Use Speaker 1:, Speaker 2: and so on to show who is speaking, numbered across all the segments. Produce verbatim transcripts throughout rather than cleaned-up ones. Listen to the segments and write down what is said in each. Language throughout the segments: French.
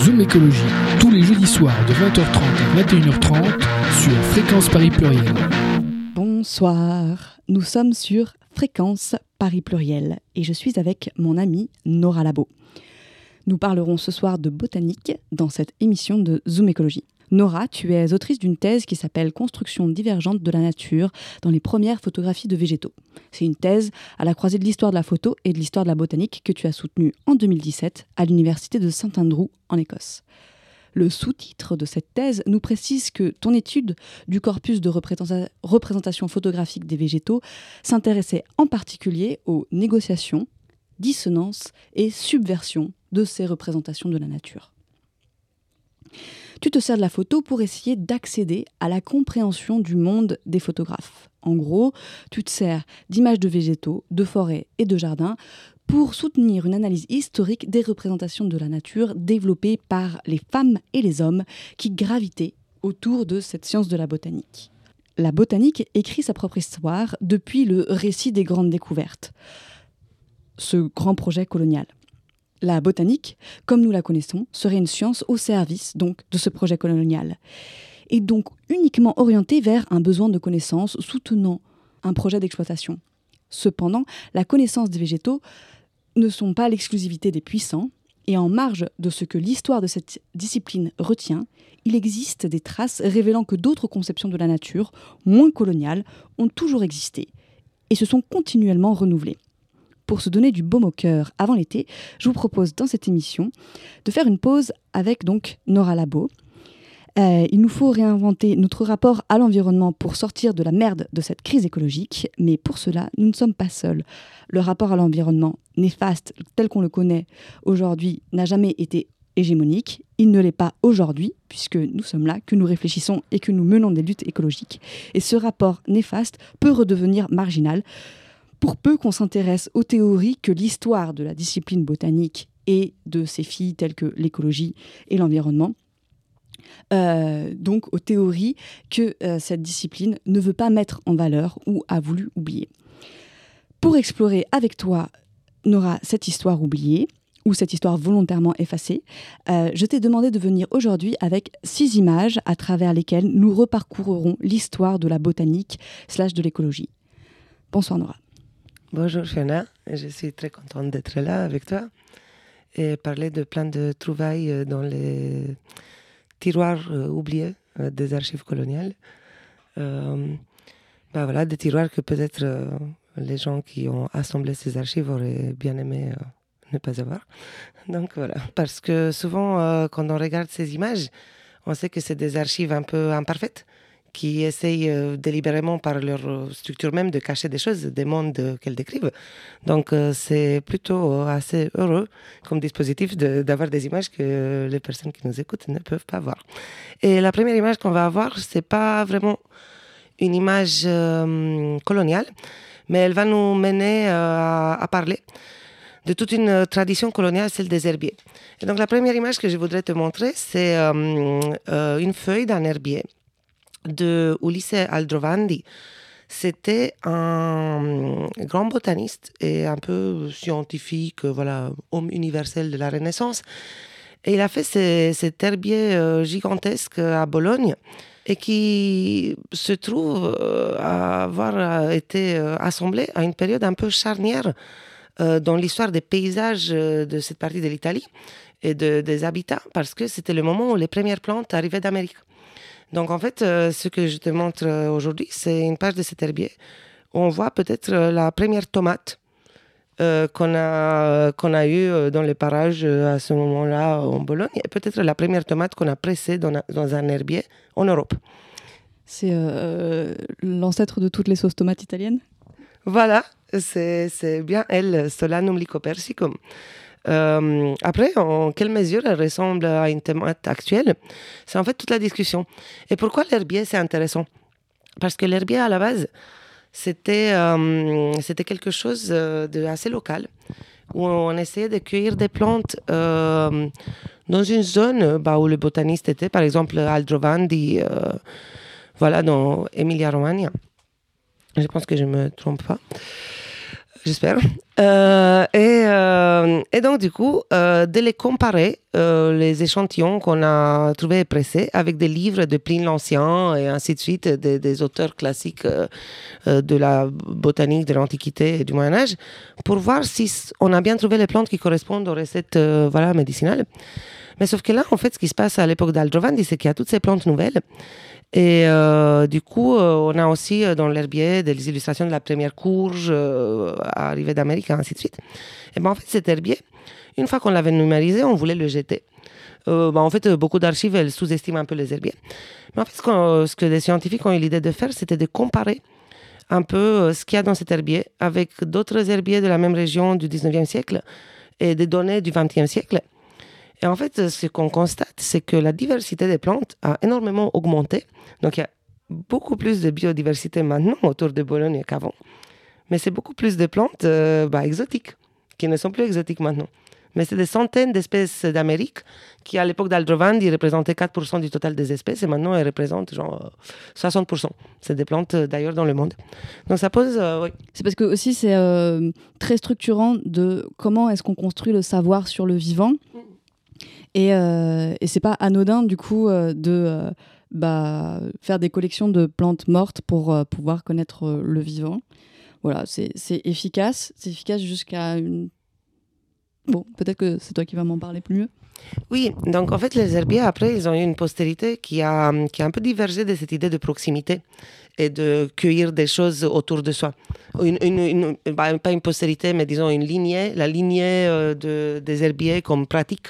Speaker 1: Zoom Écologie, tous les jeudis soirs de vingt heures trente à vingt et une heures trente sur Fréquence Paris Pluriel.
Speaker 2: Bonsoir, nous sommes sur Fréquence Paris Pluriel et je suis avec mon amie Nora Labo. Nous parlerons ce soir de botanique dans cette émission de Zoom Écologie. Nora, tu es autrice d'une thèse qui s'appelle « Construction divergente de la nature dans les premières photographies de végétaux ». C'est une thèse à la croisée de l'histoire de la photo et de l'histoire de la botanique que tu as soutenue en deux mille dix-sept à l'université de St Andrews en Écosse. Le sous-titre de cette thèse nous précise que ton étude du corpus de représenta- représentation photographique des végétaux s'intéressait en particulier aux négociations, dissonances et subversions de ces représentations de la nature. Tu te sers de la photo pour essayer d'accéder à la compréhension du monde des photographes. En gros, tu te sers d'images de végétaux, de forêts et de jardins pour soutenir une analyse historique des représentations de la nature développées par les femmes et les hommes qui gravitaient autour de cette science de la botanique. La botanique écrit sa propre histoire depuis le récit des grandes découvertes, ce grand projet colonial. La botanique, comme nous la connaissons, serait une science au service donc de ce projet colonial et donc uniquement orientée vers un besoin de connaissance soutenant un projet d'exploitation. Cependant, la connaissance des végétaux ne sont pas l'exclusivité des puissants et en marge de ce que l'histoire de cette discipline retient, il existe des traces révélant que d'autres conceptions de la nature, moins coloniales, ont toujours existé et se sont continuellement renouvelées. Pour se donner du baume au cœur avant l'été, je vous propose dans cette émission de faire une pause avec donc Nora Labo. Euh, il nous faut réinventer notre rapport à l'environnement pour sortir de la merde de cette crise écologique, mais pour cela, nous ne sommes pas seuls. Le rapport à l'environnement néfaste tel qu'on le connaît aujourd'hui n'a jamais été hégémonique. Il ne l'est pas aujourd'hui, puisque nous sommes là, que nous réfléchissons et que nous menons des luttes écologiques. Et ce rapport néfaste peut redevenir marginal, pour peu qu'on s'intéresse aux théories que l'histoire de la discipline botanique et de ses filles telles que l'écologie et l'environnement, euh, donc aux théories que euh, cette discipline ne veut pas mettre en valeur ou a voulu oublier. Pour explorer avec toi, Nora, cette histoire oubliée, ou cette histoire volontairement effacée, euh, je t'ai demandé de venir aujourd'hui avec six images à travers lesquelles nous reparcourrons l'histoire de la botanique slash de l'écologie. Bonsoir Nora.
Speaker 3: Bonjour Fiona, je suis très contente d'être là avec toi et parler de plein de trouvailles dans les tiroirs euh, oubliés euh, des archives coloniales. Euh, ben voilà, des tiroirs que peut-être euh, les gens qui ont assemblé ces archives auraient bien aimé euh, ne pas avoir. Donc voilà, parce que souvent euh, quand on regarde ces images, on sait que c'est des archives un peu imparfaites, qui essayent euh, délibérément par leur structure même de cacher des choses, des mondes euh, qu'elles décrivent. Donc euh, c'est plutôt euh, assez heureux comme dispositif de, d'avoir des images que les personnes qui nous écoutent ne peuvent pas voir. Et la première image qu'on va avoir, c'est pas vraiment une image euh, coloniale, mais elle va nous mener euh, à, à parler de toute une tradition coloniale, celle des herbiers. Et donc la première image que je voudrais te montrer, c'est euh, euh, une feuille d'un herbier de Ulisse Aldrovandi. C'était un grand botaniste et un peu scientifique, voilà, homme universel de la Renaissance. Et il a fait ces, cet herbier euh, gigantesque à Bologne et qui se trouve euh, avoir été euh, assemblé à une période un peu charnière euh, dans l'histoire des paysages euh, de cette partie de l'Italie et de, des habitats, parce que c'était le moment où les premières plantes arrivaient d'Amérique. Donc en fait, euh, ce que je te montre euh, aujourd'hui, c'est une page de cet herbier où on voit peut-être euh, la première tomate euh, qu'on a, qu'on a eue dans les parages euh, à ce moment-là en Bologne, et peut-être la première tomate qu'on a pressée dans, dans un herbier en Europe.
Speaker 2: C'est euh, l'ancêtre de toutes les sauces tomates italiennes ?
Speaker 3: Voilà, c'est, c'est bien elle, Solanum lycopersicum. Euh, après, en quelle mesure elle ressemble à une tomate actuelle, c'est en fait toute la discussion. Et pourquoi l'herbier, c'est intéressant ? Parce que l'herbier, à la base, c'était, euh, c'était quelque chose de assez local, où on essayait de cueillir des plantes euh, dans une zone bah, où le botaniste était, par exemple Aldrovandi, euh, voilà, dans Emilia-Romagna. Je pense que je ne me trompe pas. J'espère. Euh, et, euh, et donc, du coup, euh, de les comparer, euh, les échantillons qu'on a trouvés et pressés, avec des livres de Pline l'Ancien et ainsi de suite, des, des auteurs classiques euh, euh, de la botanique, de l'Antiquité et du Moyen-Âge, pour voir si on a bien trouvé les plantes qui correspondent aux recettes euh, voilà, médicinales. Mais sauf que là, en fait, ce qui se passe à l'époque d'Aldrovandi, c'est qu'il y a toutes ces plantes nouvelles. Et euh, du coup, euh, on a aussi euh, dans l'herbier des illustrations de la première courge euh, arrivée d'Amérique, et ainsi de suite. Et ben en fait, cet herbier, une fois qu'on l'avait numérisé, on voulait le jeter. Euh, ben en fait, beaucoup d'archives, elles sous-estiment un peu les herbiers. Mais en fait, ce, qu'on, ce que les scientifiques ont eu l'idée de faire, c'était de comparer un peu euh, ce qu'il y a dans cet herbier avec d'autres herbiers de la même région du dix-neuvième siècle et des données du vingtième siècle. Et en fait, ce qu'on constate, c'est que la diversité des plantes a énormément augmenté. Donc, il y a beaucoup plus de biodiversité maintenant autour de Bologne qu'avant. Mais c'est beaucoup plus de plantes euh, bah, exotiques, qui ne sont plus exotiques maintenant. Mais c'est des centaines d'espèces d'Amérique qui, à l'époque d'Aldrovandi, représentaient quatre pour cent du total des espèces. Et maintenant, elles représentent genre soixante pour cent. C'est des plantes d'ailleurs dans le monde. Donc, ça pose... Euh, oui.
Speaker 2: C'est parce que aussi, c'est euh, très structurant de comment est-ce qu'on construit le savoir sur le vivant. Et, euh, et c'est pas anodin du coup euh, de euh, bah, faire des collections de plantes mortes pour euh, pouvoir connaître euh, le vivant. Voilà, c'est, c'est efficace. C'est efficace jusqu'à une... Bon, peut-être que c'est toi qui vas m'en parler plus mieux.
Speaker 3: Oui, donc en fait les herbiers après ils ont eu une postérité qui a, qui a un peu divergé de cette idée de proximité et de cueillir des choses autour de soi. Une, une, une, bah, pas une postérité mais disons une lignée, la lignée euh, de, des herbiers comme pratique.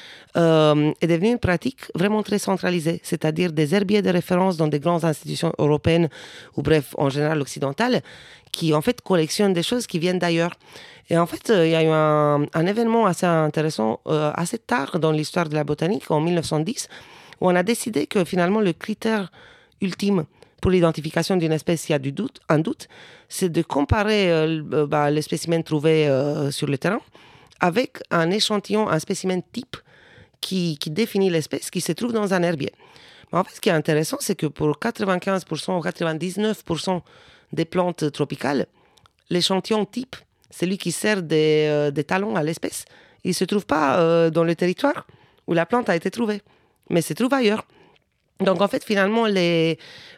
Speaker 3: Euh, est devenue une pratique vraiment très centralisée, c'est-à-dire des herbiers de référence dans des grandes institutions européennes ou bref, en général occidentales, qui en fait collectionnent des choses qui viennent d'ailleurs. Et en fait, il euh, y a eu un, un événement assez intéressant, euh, assez tard dans l'histoire de la botanique, en mille neuf cent dix, où on a décidé que finalement le critère ultime pour l'identification d'une espèce, s'il y a du doute, un doute, c'est de comparer euh, bah, les spécimens trouvés euh, sur le terrain avec un échantillon, un spécimen type, Qui, qui définit l'espèce qui se trouve dans un herbier. Mais en fait, ce qui est intéressant, c'est que pour quatre-vingt-quinze pour cent ou quatre-vingt-dix-neuf pour cent des plantes tropicales, l'échantillon type, celui qui sert des, euh, des talons à l'espèce, il ne se trouve pas euh, dans le territoire où la plante a été trouvée, mais se trouve ailleurs. Donc en fait, finalement, les,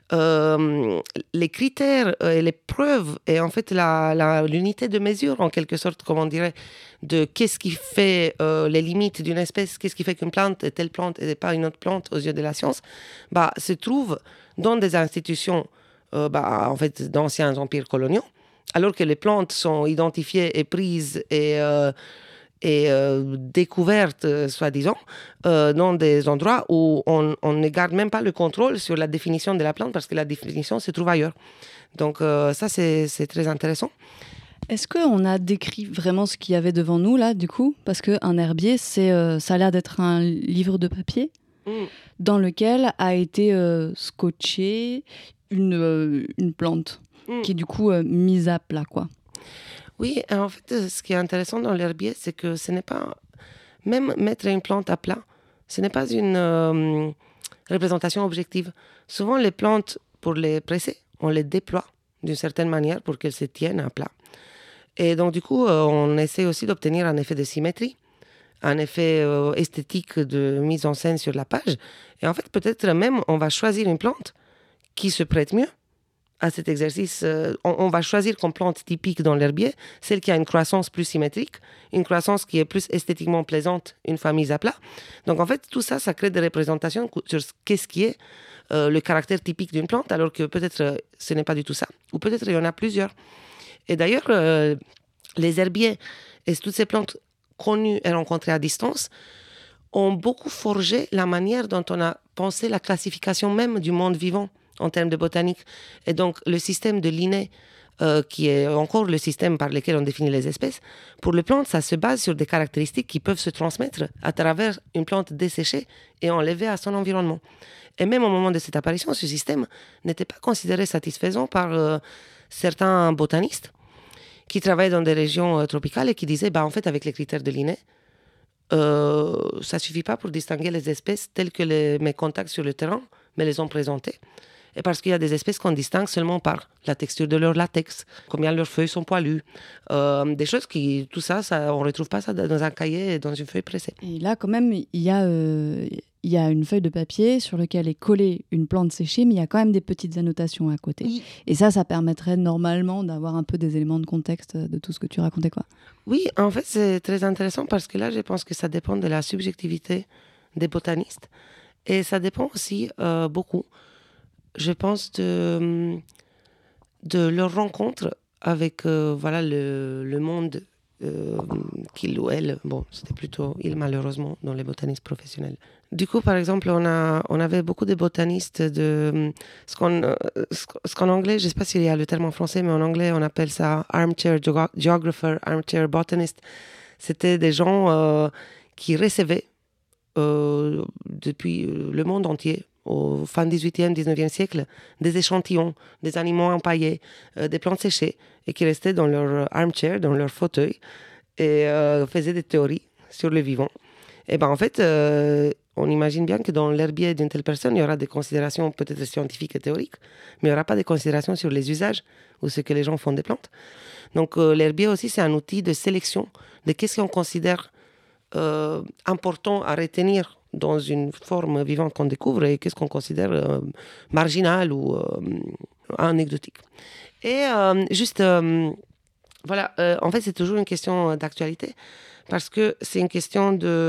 Speaker 3: euh, les critères et les preuves et en fait la, la, l'unité de mesure, en quelque sorte, comme on dirait, de qu'est-ce qui fait euh, les limites d'une espèce, qu'est-ce qui fait qu'une plante est telle plante et pas une autre plante aux yeux de la science, bah, se trouve dans des institutions euh, bah, en fait, d'anciens empires coloniaux, alors que les plantes sont identifiées et prises et... Euh, et euh, découvertes, euh, soi-disant, euh, dans des endroits où on, on ne garde même pas le contrôle sur la définition de la plante parce que la définition se trouve ailleurs. Donc euh, ça, c'est, c'est très intéressant.
Speaker 2: Est-ce qu'on a décrit vraiment ce qu'il y avait devant nous, là, du coup ? Parce qu'un herbier, c'est, euh, ça a l'air d'être un livre de papier mmh. dans lequel a été euh, scotchée une, euh, une plante mmh. qui est du coup euh, mise à plat, quoi.
Speaker 3: Oui, en fait, ce qui est intéressant dans l'herbier, c'est que ce n'est pas... Même mettre une plante à plat, ce n'est pas une euh, représentation objective. Souvent, les plantes, pour les presser, on les déploie d'une certaine manière pour qu'elles se tiennent à plat. Et donc, du coup, euh, on essaie aussi d'obtenir un effet de symétrie, un effet euh, esthétique de mise en scène sur la page. Et en fait, peut-être même, on va choisir une plante qui se prête mieux à cet exercice. Euh, on, on va choisir comme plante typique dans l'herbier celle qui a une croissance plus symétrique, une croissance qui est plus esthétiquement plaisante une fois mise à plat. Donc en fait, tout ça, ça crée des représentations sur qu'est-ce qui est euh, le caractère typique d'une plante, alors que peut-être euh, ce n'est pas du tout ça, ou peut-être il y en a plusieurs. Et d'ailleurs, euh, les herbiers et toutes ces plantes connues et rencontrées à distance ont beaucoup forgé la manière dont on a pensé la classification même du monde vivant en termes de botanique. Et donc, le système de Linné, euh, qui est encore le système par lequel on définit les espèces, pour les plantes, ça se base sur des caractéristiques qui peuvent se transmettre à travers une plante desséchée et enlevée à son environnement. Et même au moment de cette apparition, ce système n'était pas considéré satisfaisant par euh, certains botanistes qui travaillaient dans des régions euh, tropicales et qui disaient, bah, en fait, avec les critères de Linné, euh, ça ne suffit pas pour distinguer les espèces telles que les, mes contacts sur le terrain me les ont présentées. et parce qu'il y a des espèces qu'on distingue seulement par la texture de leur latex, combien leurs feuilles sont poilues, euh, des choses qui, tout ça, ça on ne retrouve pas ça dans un cahier, dans une feuille pressée.
Speaker 2: Et là, quand même, il y a, euh, il y a une feuille de papier sur laquelle est collée une plante séchée, mais il y a quand même des petites annotations à côté. Oui. Et ça, ça permettrait normalement d'avoir un peu des éléments de contexte de tout ce que tu racontais, quoi.
Speaker 3: Oui, en fait, c'est très intéressant parce que là, je pense que ça dépend de la subjectivité des botanistes. Et ça dépend aussi euh, beaucoup, je pense, de, de leur rencontre avec euh, voilà, le, le monde euh, qu'il ou elle, bon, c'était plutôt il malheureusement, dans les botanistes professionnels. Du coup, par exemple, on, a, on avait beaucoup de botanistes de ce qu'en, ce qu'en anglais, je ne sais pas s'il y a le terme en français, mais en anglais, on appelle ça armchair geographer, armchair botanist. C'était des gens euh, qui recevaient Euh, depuis le monde entier, au fin dix-huitième, dix-neuvième siècle, des échantillons, des animaux empaillés, euh, des plantes séchées, et qui restaient dans leur armchair, dans leur fauteuil, et euh, faisaient des théories sur le vivant. Et ben en fait, euh, on imagine bien que dans l'herbier d'une telle personne, il y aura des considérations peut-être scientifiques et théoriques, mais il n'y aura pas de considérations sur les usages ou ce que les gens font des plantes. Donc euh, l'herbier aussi, c'est un outil de sélection de qu'est-ce qu'on considère Euh, important à retenir dans une forme vivante qu'on découvre et qu'est-ce qu'on considère euh, marginal ou euh, anecdotique. Et euh, juste, euh, voilà, euh, en fait, c'est toujours une question d'actualité parce que c'est une question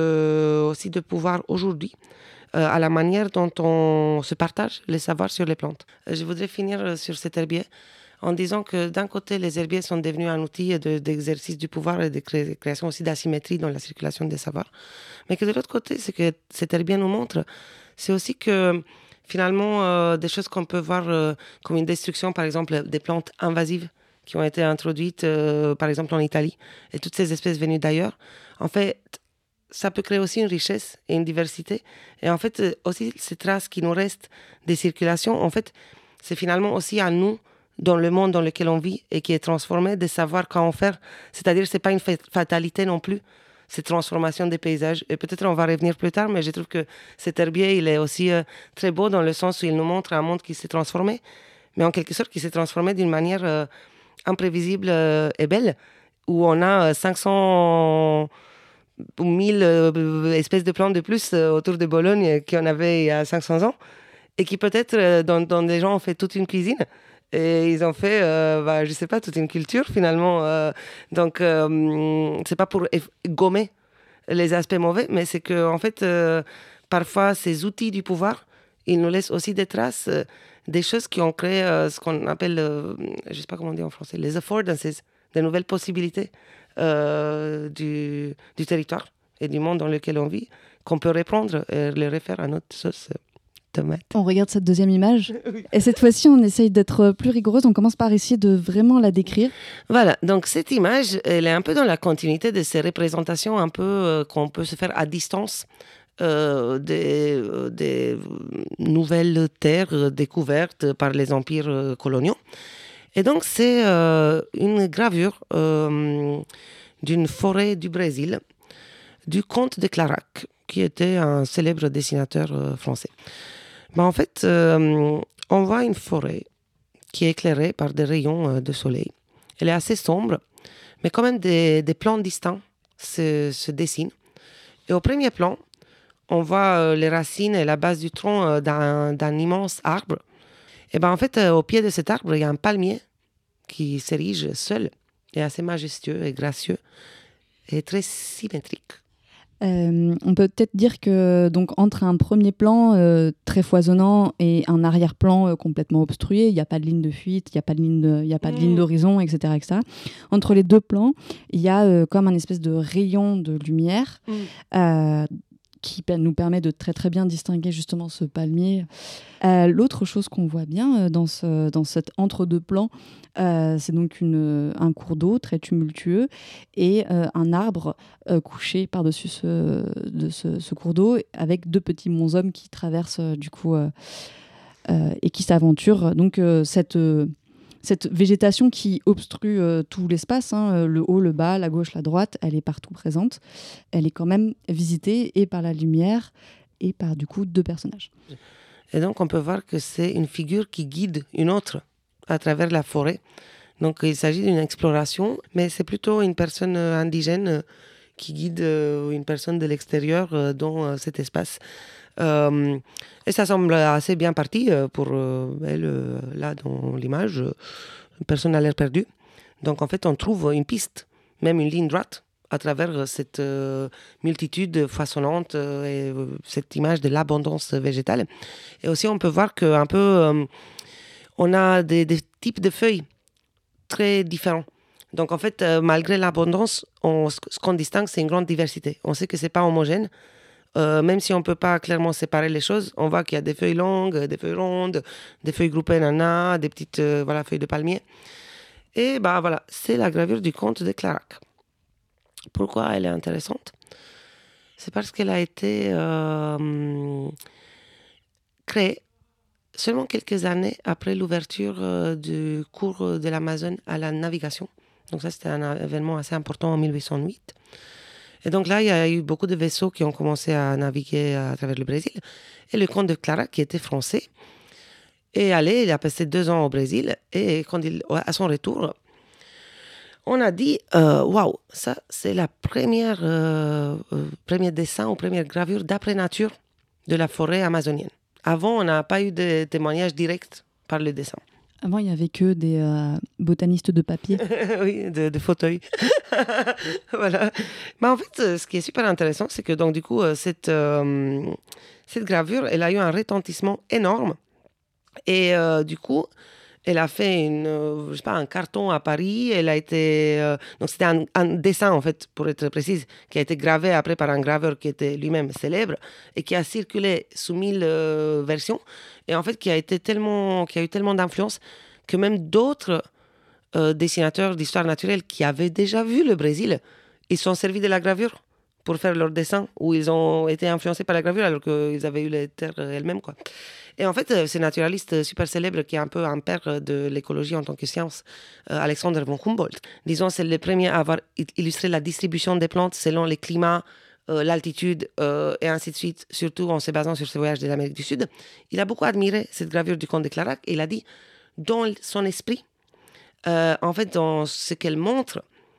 Speaker 3: de, aussi de pouvoir aujourd'hui, euh, à la manière dont on se partage les savoirs sur les plantes. Je voudrais finir sur cet herbier en disant que d'un côté, les herbiers sont devenus un outil de, d'exercice du pouvoir et de cré- création aussi d'asymétrie dans la circulation des savoirs. Mais que de l'autre côté, ce que cet herbier nous montre, c'est aussi que finalement, euh, des choses qu'on peut voir euh, comme une destruction, par exemple, des plantes invasives qui ont été introduites, euh, par exemple, en Italie, et toutes ces espèces venues d'ailleurs, en fait, ça peut créer aussi une richesse et une diversité. Et en fait, aussi, ces traces qui nous restent des circulations, en fait, c'est finalement aussi à nous, dans le monde dans lequel on vit et qui est transformé, de savoir comment faire. C'est-à-dire que ce n'est pas une fatalité non plus, cette transformation des paysages. Et peut-être on va revenir plus tard, mais je trouve que cet herbier, il est aussi euh, très beau dans le sens où il nous montre un monde qui s'est transformé, mais en quelque sorte qui s'est transformé d'une manière euh, imprévisible euh, et belle, où on a euh, cinq cents ou mille euh, espèces de plantes de plus euh, autour de Bologne qu'il y en avait il y a cinq cents ans, et qui peut-être, euh, dans, dans des gens, ont fait toute une cuisine. Et ils ont fait, euh, bah, je sais pas, toute une culture finalement. Euh, donc, euh, c'est pas pour eff- gommer les aspects mauvais, mais c'est que en fait, euh, parfois, ces outils du pouvoir, ils nous laissent aussi des traces, euh, des choses qui ont créé euh, ce qu'on appelle, euh, je sais pas comment on dit en français, les affordances, des nouvelles possibilités euh, du, du territoire et du monde dans lequel on vit, qu'on peut reprendre et les refaire à notre sauce. Tomate.
Speaker 2: On regarde cette deuxième image et cette fois-ci on essaye d'être plus rigoureuse, on commence par essayer de vraiment la décrire.
Speaker 3: Voilà, donc cette image, elle est un peu dans la continuité de ces représentations un peu euh, qu'on peut se faire à distance euh, des, euh, des nouvelles terres découvertes par les empires euh, coloniaux. Et donc c'est euh, une gravure euh, d'une forêt du Brésil, du comte de Clarac, qui était un célèbre dessinateur euh, français. Ben en fait, euh, on voit une forêt qui est éclairée par des rayons euh, de soleil. Elle est assez sombre, mais quand même des, des plans distincts se, se dessinent. Et au premier plan, on voit euh, les racines et la base du tronc euh, d'un, d'un immense arbre. Et ben en fait, euh, au pied de cet arbre, il y a un palmier qui s'érige seul, et assez majestueux et gracieux, et très symétrique.
Speaker 2: Euh, on peut peut-être dire que donc entre un premier plan euh, très foisonnant et un arrière-plan euh, complètement obstrué, il n'y a pas de ligne de fuite, il n'y a pas de ligne, de, il y a pas de ligne d'horizon, et cetera, et cetera. Entre les deux plans, il y a euh, comme un espèce de rayon de lumière mm. euh, qui nous permet de très très bien distinguer justement ce palmier. Euh, l'autre chose qu'on voit bien euh, dans, ce, dans cet entre-deux plans, euh, c'est donc une, un cours d'eau très tumultueux et euh, un arbre euh, couché par-dessus ce, de ce, ce cours d'eau avec deux petits bonshommes qui traversent euh, du coup euh, euh, et qui s'aventurent. Donc euh, cette... Euh, Cette végétation qui obstrue euh, tout l'espace, hein, le haut, le bas, la gauche, la droite, elle est partout présente. Elle est quand même visitée et par la lumière et par du coup deux personnages.
Speaker 3: Et donc, on peut voir que c'est une figure qui guide une autre à travers la forêt. Donc, il s'agit d'une exploration, mais c'est plutôt une personne indigène qui guide une personne de l'extérieur dans cet espace. Euh, et ça semble assez bien parti pour elle, là, dans l'image. Personne n'a l'air perdu. Donc, en fait, on trouve une piste, même une ligne droite, à travers cette euh, multitude foisonnante euh, et euh, cette image de l'abondance végétale. Et aussi, on peut voir qu'un peu, euh, on a des, des types de feuilles très différents. Donc, en fait, euh, malgré l'abondance, on, ce qu'on distingue, c'est une grande diversité. On sait que ce n'est pas homogène. Euh, même si on ne peut pas clairement séparer les choses, on voit qu'il y a des feuilles longues, des feuilles rondes, des feuilles groupées nana, des petites euh, voilà, feuilles de palmier. Et bah, voilà, c'est la gravure du comte de Clarac. Pourquoi elle est intéressante? C'est parce qu'elle a été euh, créée seulement quelques années après l'ouverture euh, du cours de l'Amazone à la navigation. Donc ça, c'était un événement assez important en mille huit cent huit. Et donc là, il y a eu beaucoup de vaisseaux qui ont commencé à naviguer à travers le Brésil. Et le comte de Clarac, qui était français, est allé, il a passé deux ans au Brésil. Et quand il, à son retour, on a dit, waouh, wow, ça c'est la première, euh, euh, premier dessin ou première gravure d'après nature de la forêt amazonienne. Avant, on n'a pas eu de témoignages directs par le dessin.
Speaker 2: Avant, il n'y avait que des euh, botanistes de papier.
Speaker 3: Oui, de, de fauteuils. Voilà. Mais en fait, ce qui est super intéressant, c'est que donc, du coup, cette, euh, cette gravure, elle a eu un retentissement énorme. Et euh, du coup, elle a fait une, euh, je sais pas, un carton à Paris. Elle a été, euh, donc c'était un, un dessin en fait, pour être précise, qui a été gravé après par un graveur qui était lui-même célèbre et qui a circulé sous mille euh, versions et en fait qui a été tellement, qui a eu tellement d'influence que même d'autres euh, dessinateurs d'histoire naturelle qui avaient déjà vu le Brésil, ils sont servis de la gravure pour faire leurs dessins ou ils ont été influencés par la gravure alors qu'ils avaient eu les terres elles-mêmes, quoi. Et en fait, ce naturaliste super célèbre qui est un peu un père de l'écologie en tant que science, euh, Alexander von Humboldt, disons, c'est le premier à avoir illustré la distribution des plantes selon les climats, euh, l'altitude euh, et ainsi de suite, surtout en se basant sur ses voyages de l'Amérique du Sud. Il a beaucoup admiré cette gravure du comte de Clarac et il a dit, dans son esprit, euh, en fait, dans ce qu'elle montre,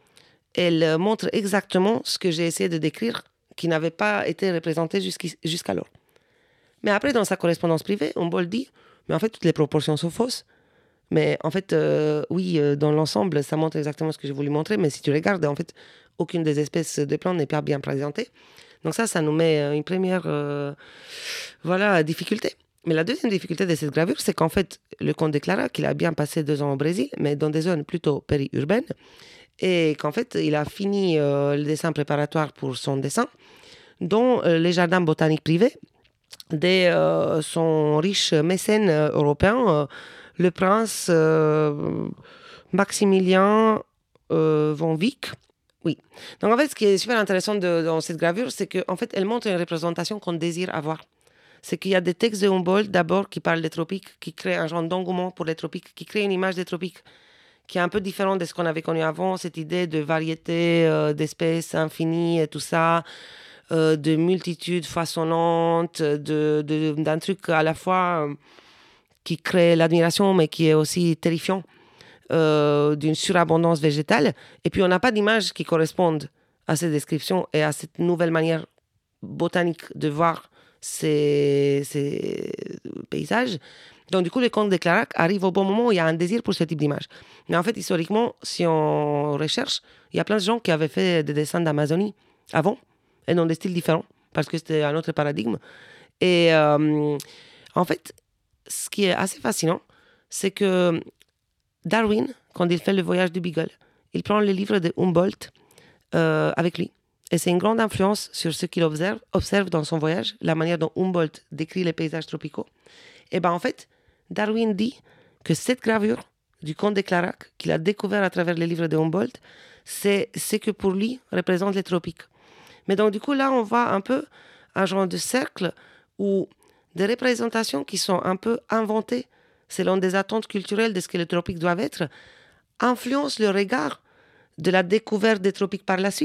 Speaker 3: elle montre exactement ce que j'ai essayé de décrire, qui n'avait pas été représenté jusqu'alors. Mais après, dans sa correspondance privée, Humboldt dit, mais en fait, toutes les proportions sont fausses. Mais en fait, euh, oui, euh, dans l'ensemble, ça montre exactement ce que j'ai voulu montrer. Mais si tu regardes, en fait, aucune des espèces de plantes n'est pas bien présentée. Donc ça, ça nous met une première euh, voilà, difficulté. Mais la deuxième difficulté de cette gravure, c'est qu'en fait, le comte de Clarac, qu'il a bien passé deux ans au Brésil, mais dans des zones plutôt périurbaines, et qu'en fait, il a fini euh, le dessin préparatoire pour son dessin, dont euh, les jardins botaniques privés, de euh, son riche mécène euh, européen, euh, le prince euh, Maximilien euh, von Wick. Oui. Donc en fait, ce qui est super intéressant de, dans cette gravure, c'est qu'en fait, elle montre une représentation qu'on désire avoir. C'est qu'il y a des textes de Humboldt, d'abord, qui parlent des tropiques, qui créent un genre d'engouement pour les tropiques, qui créent une image des tropiques qui est un peu différente de ce qu'on avait connu avant, cette idée de variété euh, d'espèces infinies et tout ça, Euh, de multitudes foisonnantes, de, de, d'un truc à la fois euh, qui crée l'admiration, mais qui est aussi terrifiant, euh, d'une surabondance végétale. Et puis, on n'a pas d'images qui correspondent à ces descriptions et à cette nouvelle manière botanique de voir ces, ces paysages. Donc, du coup, le comte de Clarac arrive au bon moment où il y a un désir pour ce type d'image. Mais en fait, historiquement, si on recherche, il y a plein de gens qui avaient fait des dessins d'Amazonie avant, et dans des styles différents, parce que c'était un autre paradigme. Et euh, en fait, ce qui est assez fascinant, c'est que Darwin, quand il fait le voyage du Beagle, il prend le livre de Humboldt euh, avec lui. Et c'est une grande influence sur ce qu'il observe, observe dans son voyage, la manière dont Humboldt décrit les paysages tropicaux. Et bien en fait, Darwin dit que cette gravure du comte de Clarac, qu'il a découvert à travers les livres de Humboldt, c'est ce que pour lui représente les tropiques. Mais donc, du coup, là, on voit un peu un genre de cercle où des représentations qui sont un peu inventées selon des attentes culturelles de ce que les tropiques doivent être influencent le regard de la découverte des tropiques par la suite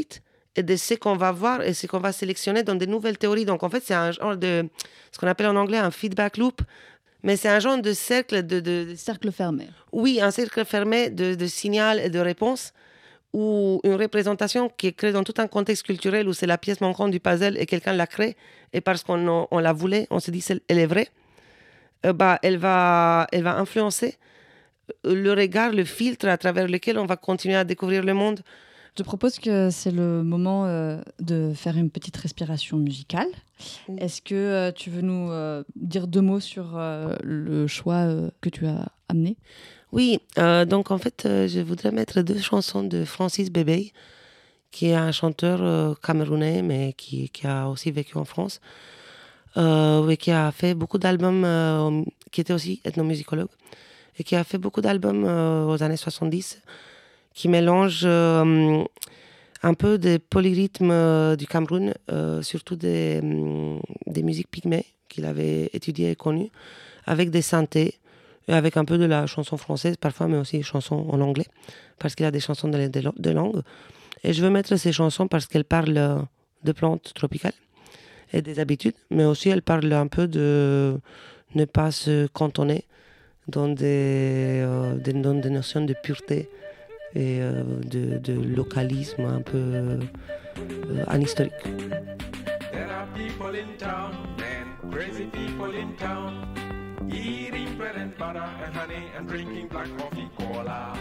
Speaker 3: et de ce qu'on va voir et ce qu'on va sélectionner dans de nouvelles théories. Donc en fait, c'est un genre de, ce qu'on appelle en anglais un feedback loop, mais c'est un genre de cercle de... de, de...
Speaker 2: Cercle fermé.
Speaker 3: Oui, un cercle fermé de, de signal et de réponse, ou une représentation qui est créée dans tout un contexte culturel où c'est la pièce manquante du puzzle et quelqu'un l'a créée, et parce qu'on on la voulait, on se dit elle est vraie, euh, bah, elle, va, elle va influencer le regard, le filtre à travers lequel on va continuer à découvrir le monde.
Speaker 2: Je propose que c'est le moment euh, de faire une petite respiration musicale. Oui. Est-ce que euh, tu veux nous euh, dire deux mots sur euh, le choix euh, que tu as amené ?
Speaker 3: Oui, euh, donc en fait, euh, je voudrais mettre deux chansons de Francis Bébé, qui est un chanteur euh, camerounais, mais qui, qui a aussi vécu en France, euh, et qui a fait beaucoup d'albums, euh, qui était aussi ethnomusicologue, et qui a fait beaucoup d'albums euh, aux années soixante-dix, qui mélangent euh, un peu des polyrythmes euh, du Cameroun, euh, surtout des, euh, des musiques pygmées qu'il avait étudiées et connues, avec des synthés, et avec un peu de la chanson française parfois, mais aussi des chansons en anglais, parce qu'il a des chansons de, de, de langue. Et je veux mettre ces chansons parce qu'elles parlent de plantes tropicales et des habitudes, mais aussi elles parlent un peu de ne pas se cantonner dans des, euh, des, dans des notions de pureté et euh, de, de localisme un peu euh, anhistorique.
Speaker 4: There are people in town, and crazy people in town, eating bread and butter and honey and drinking black coffee cola.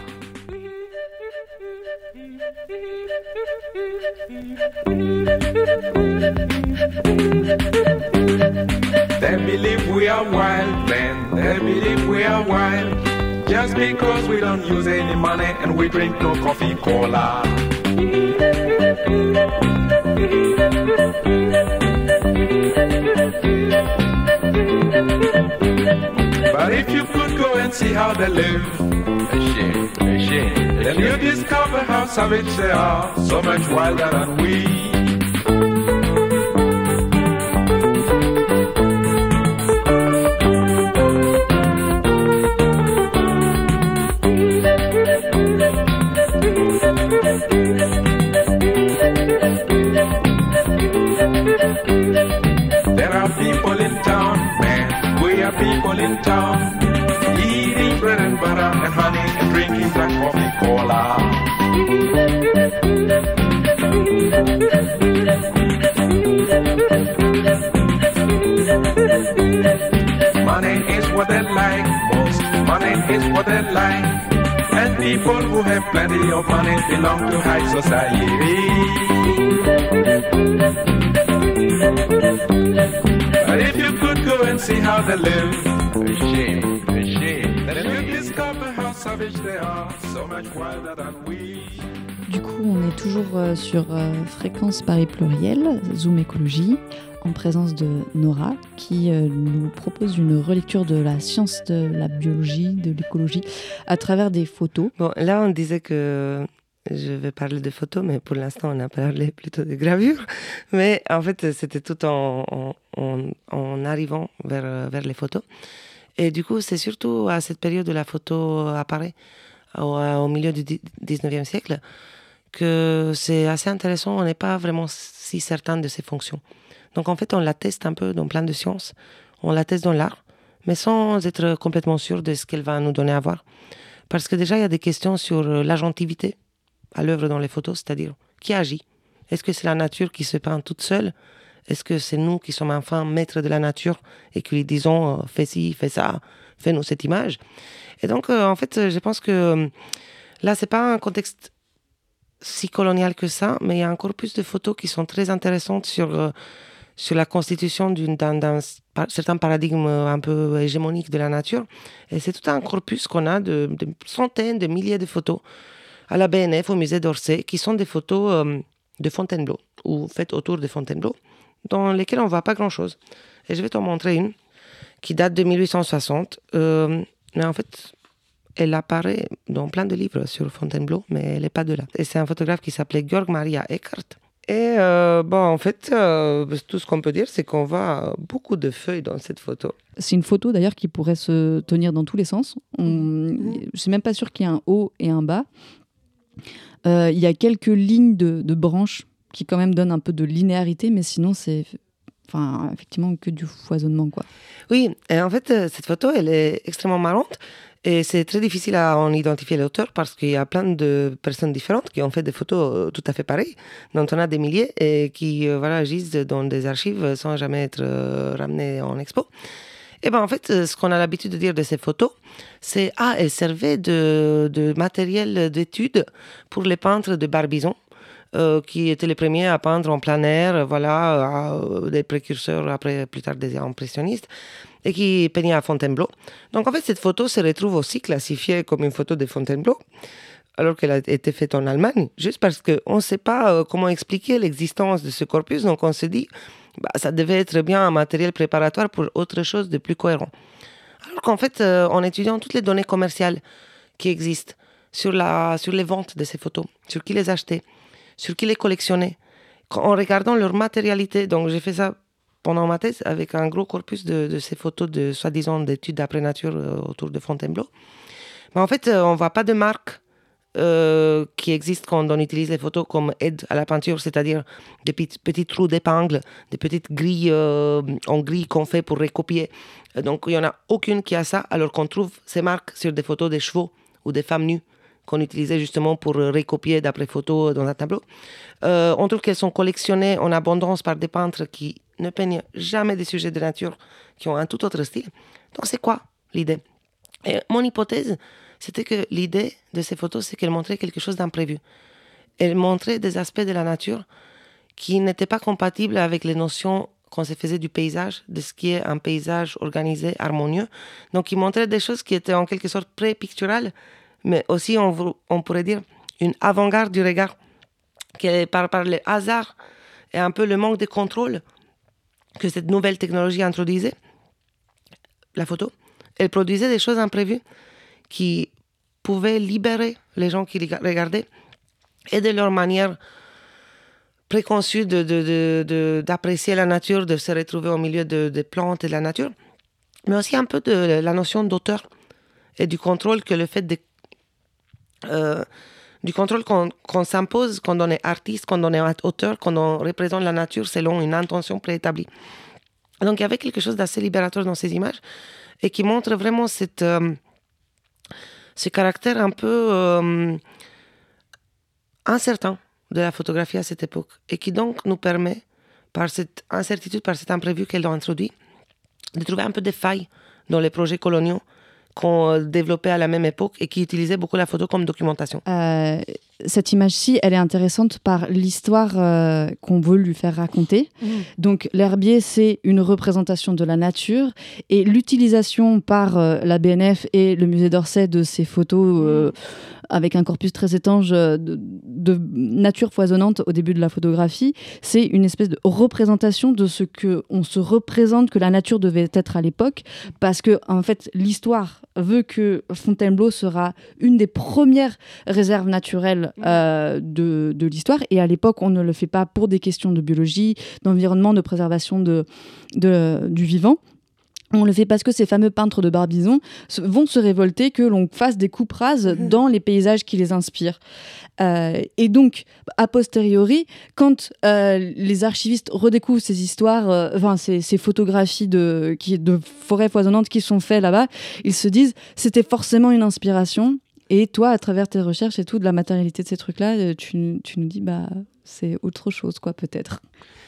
Speaker 4: They believe we are wild, man, they believe we are wild, just because we don't use any money and we drink no coffee cola. But if you could go and see how they live, shame, shame, then you discover how savage they are, so much wilder than we. There are people in town, man, we are people in town, eating bread and butter and honey and drinking black coffee cola. Money is what they like most, money is what they like, and people who have plenty of money belong to high society. But if you could go and see how they live, a shame, a shame, then you discover how savage they are, so much wilder than we.
Speaker 2: Du coup, on est toujours euh, sur euh, Fréquence Paris Pluriel, Zoom Écologie, en présence de Nora, qui euh, nous propose une relecture de la science de la biologie, de l'écologie, à travers des photos.
Speaker 3: Bon, là, on disait que je vais parler de photos, mais pour l'instant, on a parlé plutôt de gravure. Mais en fait, c'était tout en, en, en, en arrivant vers, vers les photos. Et du coup, c'est surtout à cette période où la photo apparaît, au, au milieu du dix-neuvième siècle, que c'est assez intéressant. On n'est pas vraiment si certain de ses fonctions. Donc en fait, on la teste un peu dans plein de sciences. On la teste dans l'art, mais sans être complètement sûr de ce qu'elle va nous donner à voir. Parce que déjà, il y a des questions sur l'agentivité à l'œuvre dans les photos, c'est-à-dire qui agit. Est-ce que c'est la nature qui se peint toute seule ? Est-ce que c'est nous qui sommes enfin maîtres de la nature et qui lui disons euh, fais ci, fais ça, fais-nous cette image ? Et donc, euh, en fait, je pense que euh, là, c'est pas un contexte si colonial que ça, mais il y a encore plus de photos qui sont très intéressantes sur, euh, sur la constitution d'une, d'un, d'un certain paradigme un peu hégémonique de la nature. Et c'est tout un corpus qu'on a de, de centaines, de milliers de photos à la B N F, au musée d'Orsay, qui sont des photos euh, de Fontainebleau, ou faites autour de Fontainebleau, dans lesquelles on ne voit pas grand-chose. Et je vais t'en montrer une qui date de mille huit cent soixante. Euh, mais en fait, elle apparaît dans plein de livres sur Fontainebleau, mais elle n'est pas de là. Et c'est un photographe qui s'appelait Georg Maria Eckert. Et euh, bon, en fait, euh, tout ce qu'on peut dire, c'est qu'on voit beaucoup de feuilles dans cette photo.
Speaker 2: C'est une photo d'ailleurs qui pourrait se tenir dans tous les sens. On... Mmh. Je ne suis même pas sûre qu'il y ait un haut et un bas. Euh, il y a quelques lignes de, de branches qui quand même donne un peu de linéarité, mais sinon c'est enfin, effectivement que du foisonnement, quoi.
Speaker 3: Oui, et en fait, cette photo, elle est extrêmement marrante. Et c'est très difficile à en identifier l'auteur parce qu'il y a plein de personnes différentes qui ont fait des photos tout à fait pareilles, dont on a des milliers et qui euh, voilà, gisent dans des archives sans jamais être euh, ramenées en expo. Et ben en fait, ce qu'on a l'habitude de dire de ces photos, c'est ah, elles servaient de, de matériel d'étude pour les peintres de Barbizon, euh, qui étaient les premiers à peindre en plein air, voilà, euh, des précurseurs après plus tard des impressionnistes, et qui peignaient à Fontainebleau. Donc en fait, cette photo se retrouve aussi classifiée comme une photo de Fontainebleau, alors qu'elle a été faite en Allemagne, juste parce qu'on ne sait pas euh, comment expliquer l'existence de ce corpus, donc on se dit bah, ça devait être bien un matériel préparatoire pour autre chose de plus cohérent. Alors qu'en fait, euh, en étudiant toutes les données commerciales qui existent sur, la, sur les ventes de ces photos, sur qui les achetait, sur qui les collectionnait, en regardant leur matérialité, donc j'ai fait ça pendant ma thèse avec un gros corpus de, de ces photos de soi-disant d'études d'après nature euh, autour de Fontainebleau. Mais en fait, euh, on ne voit pas de marque euh, qui existe quand on utilise les photos comme aide à la peinture, c'est-à-dire des petits, petits trous d'épingle, des petites grilles euh, en gris qu'on fait pour recopier. Donc il n'y en a aucune qui a ça, alors qu'on trouve ces marques sur des photos des chevaux ou des femmes nues qu'on utilisait justement pour recopier d'après photos dans un tableau. Euh, on trouve qu'elles sont collectionnées en abondance par des peintres qui ne peignent jamais des sujets de nature, qui ont un tout autre style. Donc c'est quoi l'idée? Et mon hypothèse, c'était que l'idée de ces photos, c'est qu'elles montraient quelque chose d'imprévu. Elles montraient des aspects de la nature qui n'étaient pas compatibles avec les notions qu'on se faisait du paysage, de ce qui est un paysage organisé, harmonieux. Donc ils montraient des choses qui étaient en quelque sorte pré-picturales, mais aussi, on, on pourrait dire, une avant-garde du regard, qui est par, par le hasard et un peu le manque de contrôle que cette nouvelle technologie introduisait, la photo, elle produisait des choses imprévues qui pouvaient libérer les gens qui les regardaient et de leur manière préconçue de, de, de, de, d'apprécier la nature, de se retrouver au milieu de, de plantes et de la nature, mais aussi un peu de la notion d'auteur et du contrôle que le fait de Euh, du contrôle qu'on, qu'on s'impose quand on est artiste, quand on est auteur, quand on représente la nature selon une intention préétablie. Donc il y avait quelque chose d'assez libérateur dans ces images et qui montre vraiment cette, euh, ce caractère un peu euh, incertain de la photographie à cette époque et qui donc nous permet, par cette incertitude, par cet imprévu qu'elle a introduit, de trouver un peu des failles dans les projets coloniaux qu'on développait à la même époque et qui utilisaient beaucoup la photo comme documentation.
Speaker 2: Euh, cette image-ci, elle est intéressante par l'histoire euh, qu'on veut lui faire raconter. Mmh. Donc, l'herbier, c'est une représentation de la nature et l'utilisation par euh, la B N F et le musée d'Orsay de ces photos euh, mmh. avec un corpus très étanche de, de nature foisonnante au début de la photographie, c'est une espèce de représentation de ce qu'on se représente que la nature devait être à l'époque, parce que en fait, l'histoire veut que Fontainebleau sera une des premières réserves naturelles euh, de, de l'histoire, et à l'époque, on ne le fait pas pour des questions de biologie, d'environnement, de préservation de, de, du vivant. On le fait parce que ces fameux peintres de Barbizon vont se révolter que l'on fasse des coupes rases dans les paysages qui les inspirent. Euh, et donc, a posteriori, quand euh, les archivistes redécouvrent ces histoires, euh, enfin ces, ces photographies de, qui, de forêts foisonnantes qui sont faites là-bas, ils se disent c'était forcément une inspiration. Et toi, à travers tes recherches et tout, de la matérialité de ces trucs-là, tu, tu nous dis bah c'est autre chose, quoi, peut-être.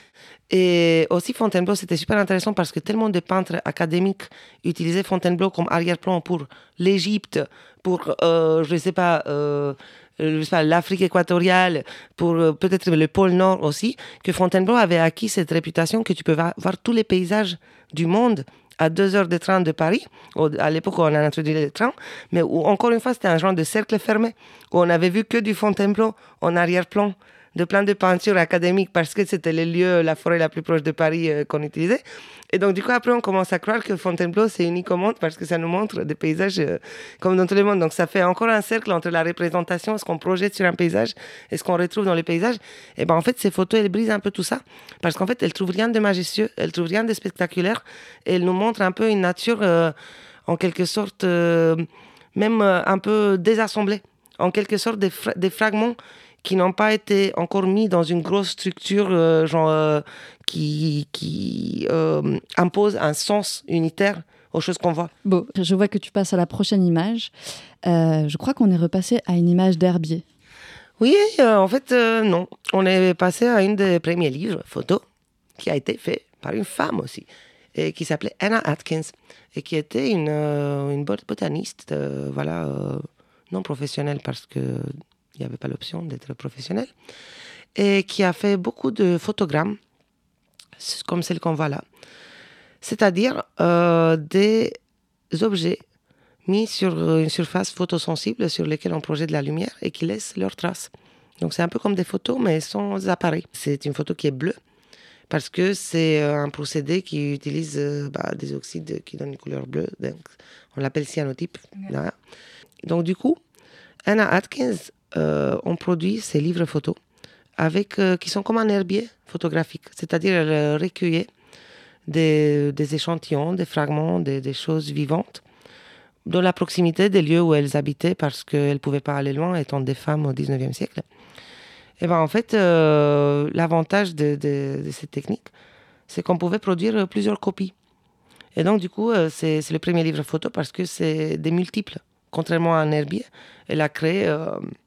Speaker 3: Et aussi Fontainebleau, c'était super intéressant parce que tellement de peintres académiques utilisaient Fontainebleau comme arrière-plan pour l'Égypte, pour, euh, je ne sais pas, euh, je sais pas, l'Afrique équatoriale, pour euh, peut-être le pôle Nord aussi, que Fontainebleau avait acquis cette réputation que tu peux voir tous les paysages du monde à deux heures de train de Paris, à l'époque où on a introduit les trains, mais où, encore une fois, c'était un genre de cercle fermé, où on n'avait vu que du Fontainebleau en arrière-plan, de plein de peintures académiques parce que c'était le lieu, la forêt la plus proche de Paris euh, qu'on utilisait. Et donc, du coup, après, on commence à croire que Fontainebleau, c'est unique au monde parce que ça nous montre des paysages euh, comme dans tout le monde. Donc, ça fait encore un cercle entre la représentation, ce qu'on projette sur un paysage et ce qu'on retrouve dans les paysages. Et ben en fait, ces photos, elles brisent un peu tout ça parce qu'en fait, elles trouvent rien de majestueux, elles trouvent rien de spectaculaire et elles nous montrent un peu une nature, euh, en quelque sorte, euh, même euh, un peu désassemblée, en quelque sorte des, fra- des fragments qui n'ont pas été encore mis dans une grosse structure euh, genre, euh, qui, qui euh, impose un sens unitaire aux choses qu'on voit.
Speaker 2: Bon, je vois que tu passes à la prochaine image. Euh, je crois qu'on est repassé à une image d'herbier.
Speaker 3: Oui, euh, en fait, euh, non. On est passé à un des premiers livres photos qui a été fait par une femme aussi, et qui s'appelait Anna Atkins, et qui était une, euh, une botaniste, euh, voilà, euh, non professionnelle parce qu'il n'y avait pas l'option d'être professionnelle, et qui a fait beaucoup de photogrammes, comme celle qu'on voit là. C'est-à-dire euh, des objets mis sur une surface photosensible sur lesquels on projette de la lumière et qui laissent leurs traces. Donc c'est un peu comme des photos, mais sans appareil. C'est une photo qui est bleue, parce que c'est un procédé qui utilise euh, bah, des oxydes qui donnent une couleur bleue. Donc, on l'appelle cyanotype. Okay. Donc du coup, Anna Atkins, euh, on produit ces livres photos avec, euh, qui sont comme un herbier photographique. C'est-à-dire elle recueillait des, des échantillons, des fragments, des, des choses vivantes dans la proximité des lieux où elles habitaient parce qu'elles ne pouvaient pas aller loin étant des femmes au dix-neuvième siècle. Et ben en fait, euh, l'avantage de, de, de cette technique, c'est qu'on pouvait produire plusieurs copies. Et donc, du coup, euh, c'est, c'est le premier livre photo parce que c'est des multiples. Contrairement à un herbier, elle a créé euh,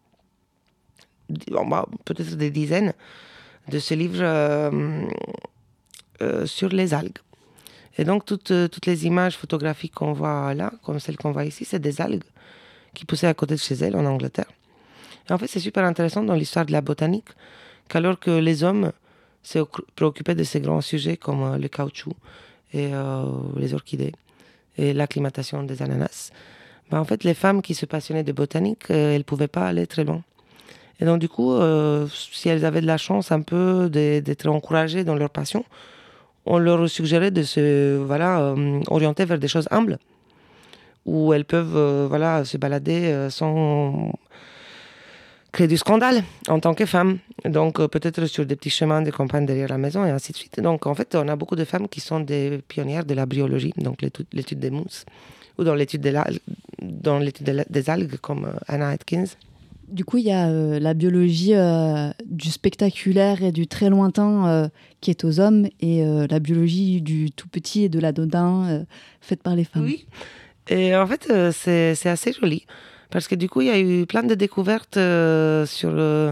Speaker 3: bon, bah, peut-être des dizaines de ce livre euh, euh, sur les algues. Et donc, toutes, toutes les images photographiques qu'on voit là, comme celle qu'on voit ici, c'est des algues qui poussaient à côté de chez elle, en Angleterre. Et en fait, c'est super intéressant dans l'histoire de la botanique qu'alors que les hommes se préoccupaient de ces grands sujets comme euh, le caoutchouc et euh, les orchidées et l'acclimatation des ananas, ben, en fait, les femmes qui se passionnaient de botanique, euh, elles ne pouvaient pas aller très loin. Et donc, du coup, euh, si elles avaient de la chance un peu de, d'être encouragées dans leur passion, on leur suggérait de se voilà, euh, orienter vers des choses humbles, où elles peuvent euh, voilà, se balader euh, sans créer du scandale en tant que femme. Donc euh, peut-être sur des petits chemins de campagne derrière la maison et ainsi de suite. Donc en fait, on a beaucoup de femmes qui sont des pionnières de la bryologie, donc l'étude, l'étude des mousses, ou dans l'étude, de la, dans l'étude de la, des algues comme euh, Anna Atkins.
Speaker 2: Du coup, il y a euh, la biologie euh, du spectaculaire et du très lointain euh, qui est aux hommes, et euh, la biologie du tout petit et de l'anodin euh, faite par les femmes.
Speaker 3: Oui, et en fait, euh, c'est, c'est assez joli, parce que du coup, il y a eu plein de découvertes euh, sur, euh,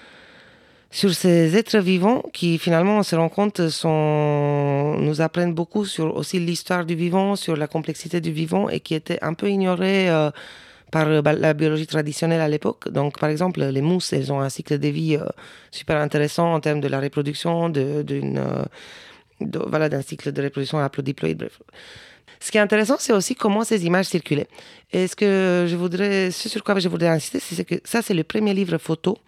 Speaker 3: sur ces êtres vivants qui, finalement, on se rend compte, sont, nous apprennent beaucoup sur aussi l'histoire du vivant, sur la complexité du vivant, et qui étaient un peu ignorés euh, par la biologie traditionnelle à l'époque. Donc, par exemple, les mousses, elles ont un cycle de vie euh, super intéressant en termes de la reproduction, de, d'une, euh, de, voilà, d'un cycle de reproduction haplodiploïde, bref. Ce qui est intéressant, c'est aussi comment ces images circulaient. Et ce, que je voudrais, ce sur quoi je voudrais insister, c'est que ça, c'est le premier livre photo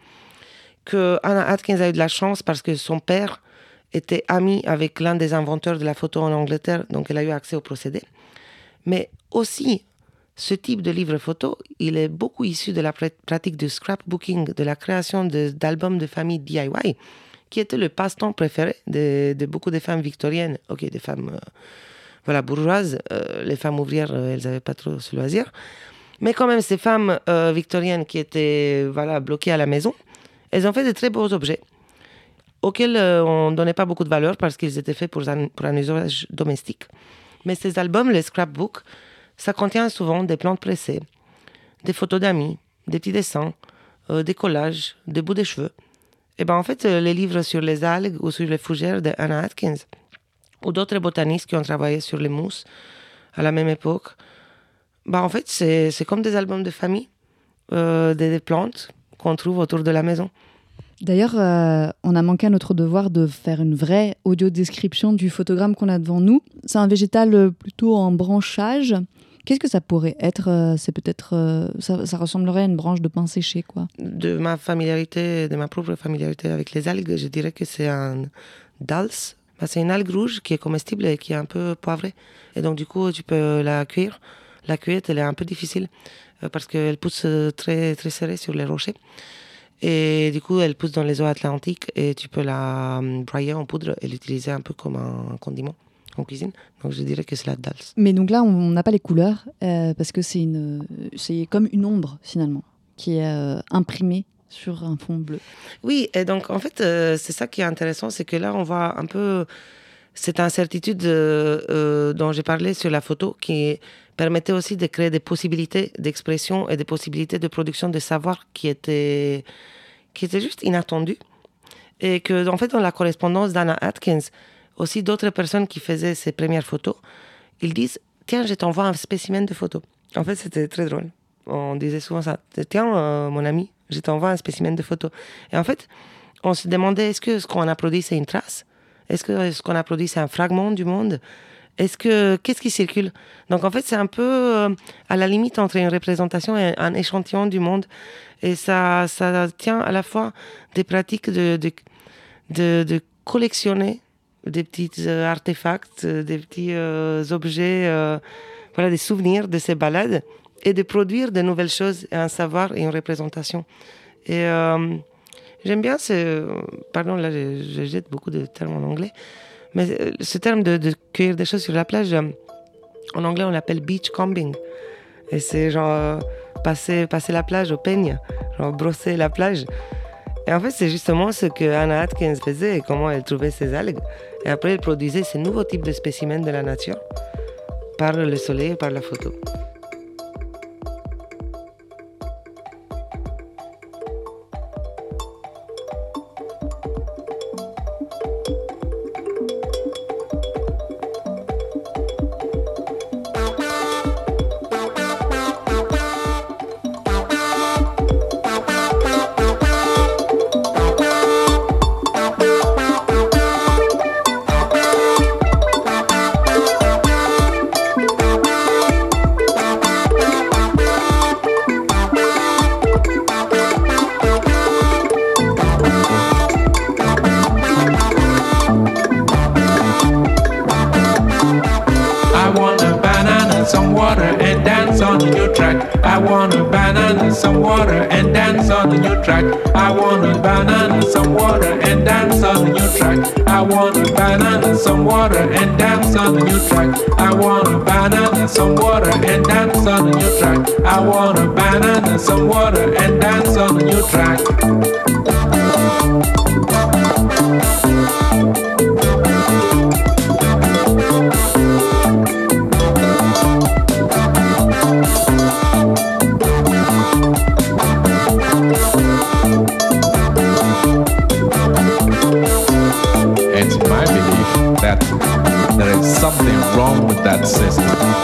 Speaker 3: que Anna Atkins a eu de la chance parce que son père était ami avec l'un des inventeurs de la photo en Angleterre, donc elle a eu accès au procédé. Mais aussi, ce type de livre photo, il est beaucoup issu de la pr- pratique du scrapbooking, de la création de, d'albums de famille D I Y, qui était le passe-temps préféré de, de beaucoup de femmes victoriennes, ok, des femmes euh, voilà, bourgeoises. Euh, les femmes ouvrières, euh, elles n'avaient pas trop ce loisir. Mais quand même, ces femmes euh, victoriennes qui étaient voilà, bloquées à la maison, elles ont fait de très beaux objets auxquels euh, on ne donnait pas beaucoup de valeur parce qu'ils étaient faits pour un, pour un usage domestique. Mais ces albums, les scrapbooks, ça contient souvent des plantes pressées, des photos d'amis, des petits dessins, euh, des collages, des bouts de cheveux. Et ben en fait, euh, les livres sur les algues ou sur les fougères de Anna Atkins ou d'autres botanistes qui ont travaillé sur les mousses à la même époque, ben en fait, c'est, c'est comme des albums de famille, euh, des, des plantes qu'on trouve autour de la maison.
Speaker 2: D'ailleurs, euh, on a manqué à notre devoir de faire une vraie audio-description du photogramme qu'on a devant nous. C'est un végétal plutôt en branchage. Qu'est-ce que ça pourrait être ? C'est peut-être, euh, ça, ça ressemblerait à une branche de pain séché, quoi.
Speaker 3: De ma familiarité, de ma propre familiarité avec les algues, je dirais que c'est un dals. Ben, c'est une algue rouge qui est comestible et qui est un peu poivrée. Et donc, du coup, tu peux la cuire. La cueillette, elle est un peu difficile euh, parce qu'elle pousse très, très serrée sur les rochers. Et du coup, elle pousse dans les eaux atlantiques et tu peux la broyer en poudre et l'utiliser un peu comme un condiment en cuisine. Donc, je dirais que c'est la dals.
Speaker 2: Mais donc là, on n'a pas les couleurs euh, parce que c'est, une, c'est comme une ombre, finalement, qui est euh, imprimée sur un fond bleu.
Speaker 3: Oui, et donc en fait, euh, c'est ça qui est intéressant, c'est que là, on voit un peu cette incertitude euh, euh, dont j'ai parlé sur la photo, qui permettait aussi de créer des possibilités d'expression et des possibilités de production de savoir qui étaient, qui étaient juste inattendues. Et que, en fait, dans la correspondance d'Anna Atkins, aussi d'autres personnes qui faisaient ces premières photos, ils disent « Tiens, je t'envoie un spécimen de photo ». En fait, c'était très drôle. On disait souvent ça. « Tiens, euh, mon ami, je t'envoie un spécimen de photo ». Et en fait, on se demandait, est-ce que ce qu'on a produit, c'est une trace ? Est-ce que ce qu'on a produit, c'est un fragment du monde ? Est-ce que, qu'est-ce qui circule ? Donc, en fait, c'est un peu euh, à la limite entre une représentation et un échantillon du monde. Et ça, ça tient à la fois des pratiques de, de, de, de collectionner des petits euh, artefacts, euh, des petits euh, objets, euh, voilà, des souvenirs de ces balades, et de produire de nouvelles choses, et un savoir et une représentation. Et euh, j'aime bien ce... Pardon, là, je, je jette beaucoup de termes en anglais. Mais ce terme de, de cueillir des choses sur la plage, en anglais, on l'appelle beach combing. Et c'est genre euh, passer, passer la plage au peigne, genre brosser la plage. Et en fait, c'est justement ce que Anna Atkins faisait et comment elle trouvait ces algues. Et après, elle produisait ces nouveaux types de spécimens de la nature par le soleil et par la photo.
Speaker 4: Some water and dance on the new track. I want a banana, some water and dance on the new track. I want a banana, some water and dance on the new track. I want a banana, some water and dance on the new track. I want a banana, some water and dance on the new track.
Speaker 5: It's my belief that there is something wrong with that system.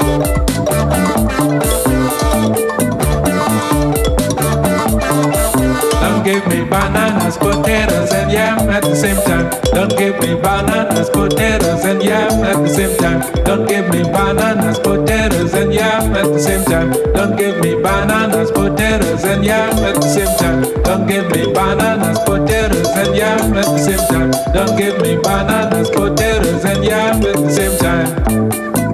Speaker 4: Don't give me bananas, potatoes, and yam at the same time. Don't give me bananas, potatoes, and yam at the same time. Don't give me bananas, potatoes, and yam at the same time. Don't give me bananas, potatoes, and yam at the same time. Don't give me bananas, potatoes, and yam at the same time. Don't give me bananas, potatoes, and yam at the same time.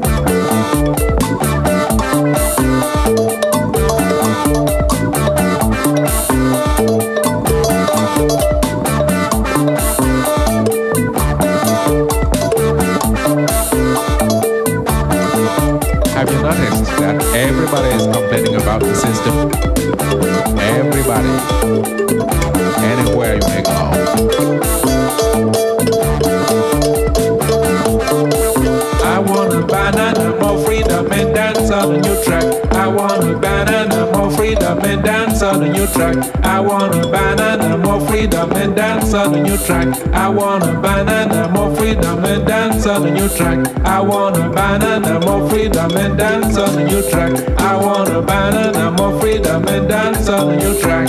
Speaker 5: Have you noticed that everybody is complaining about the system? Everybody. Anywhere you may go.
Speaker 4: I want a banana, more freedom and dance on the new track. I want a banana, more freedom and dance on the new track. I want a banana, more freedom and dance on the new track. I want a banana, more freedom and dance on the new track. I want a banana, more freedom and dance on the new track. I want a banana, more freedom and dance on the new track.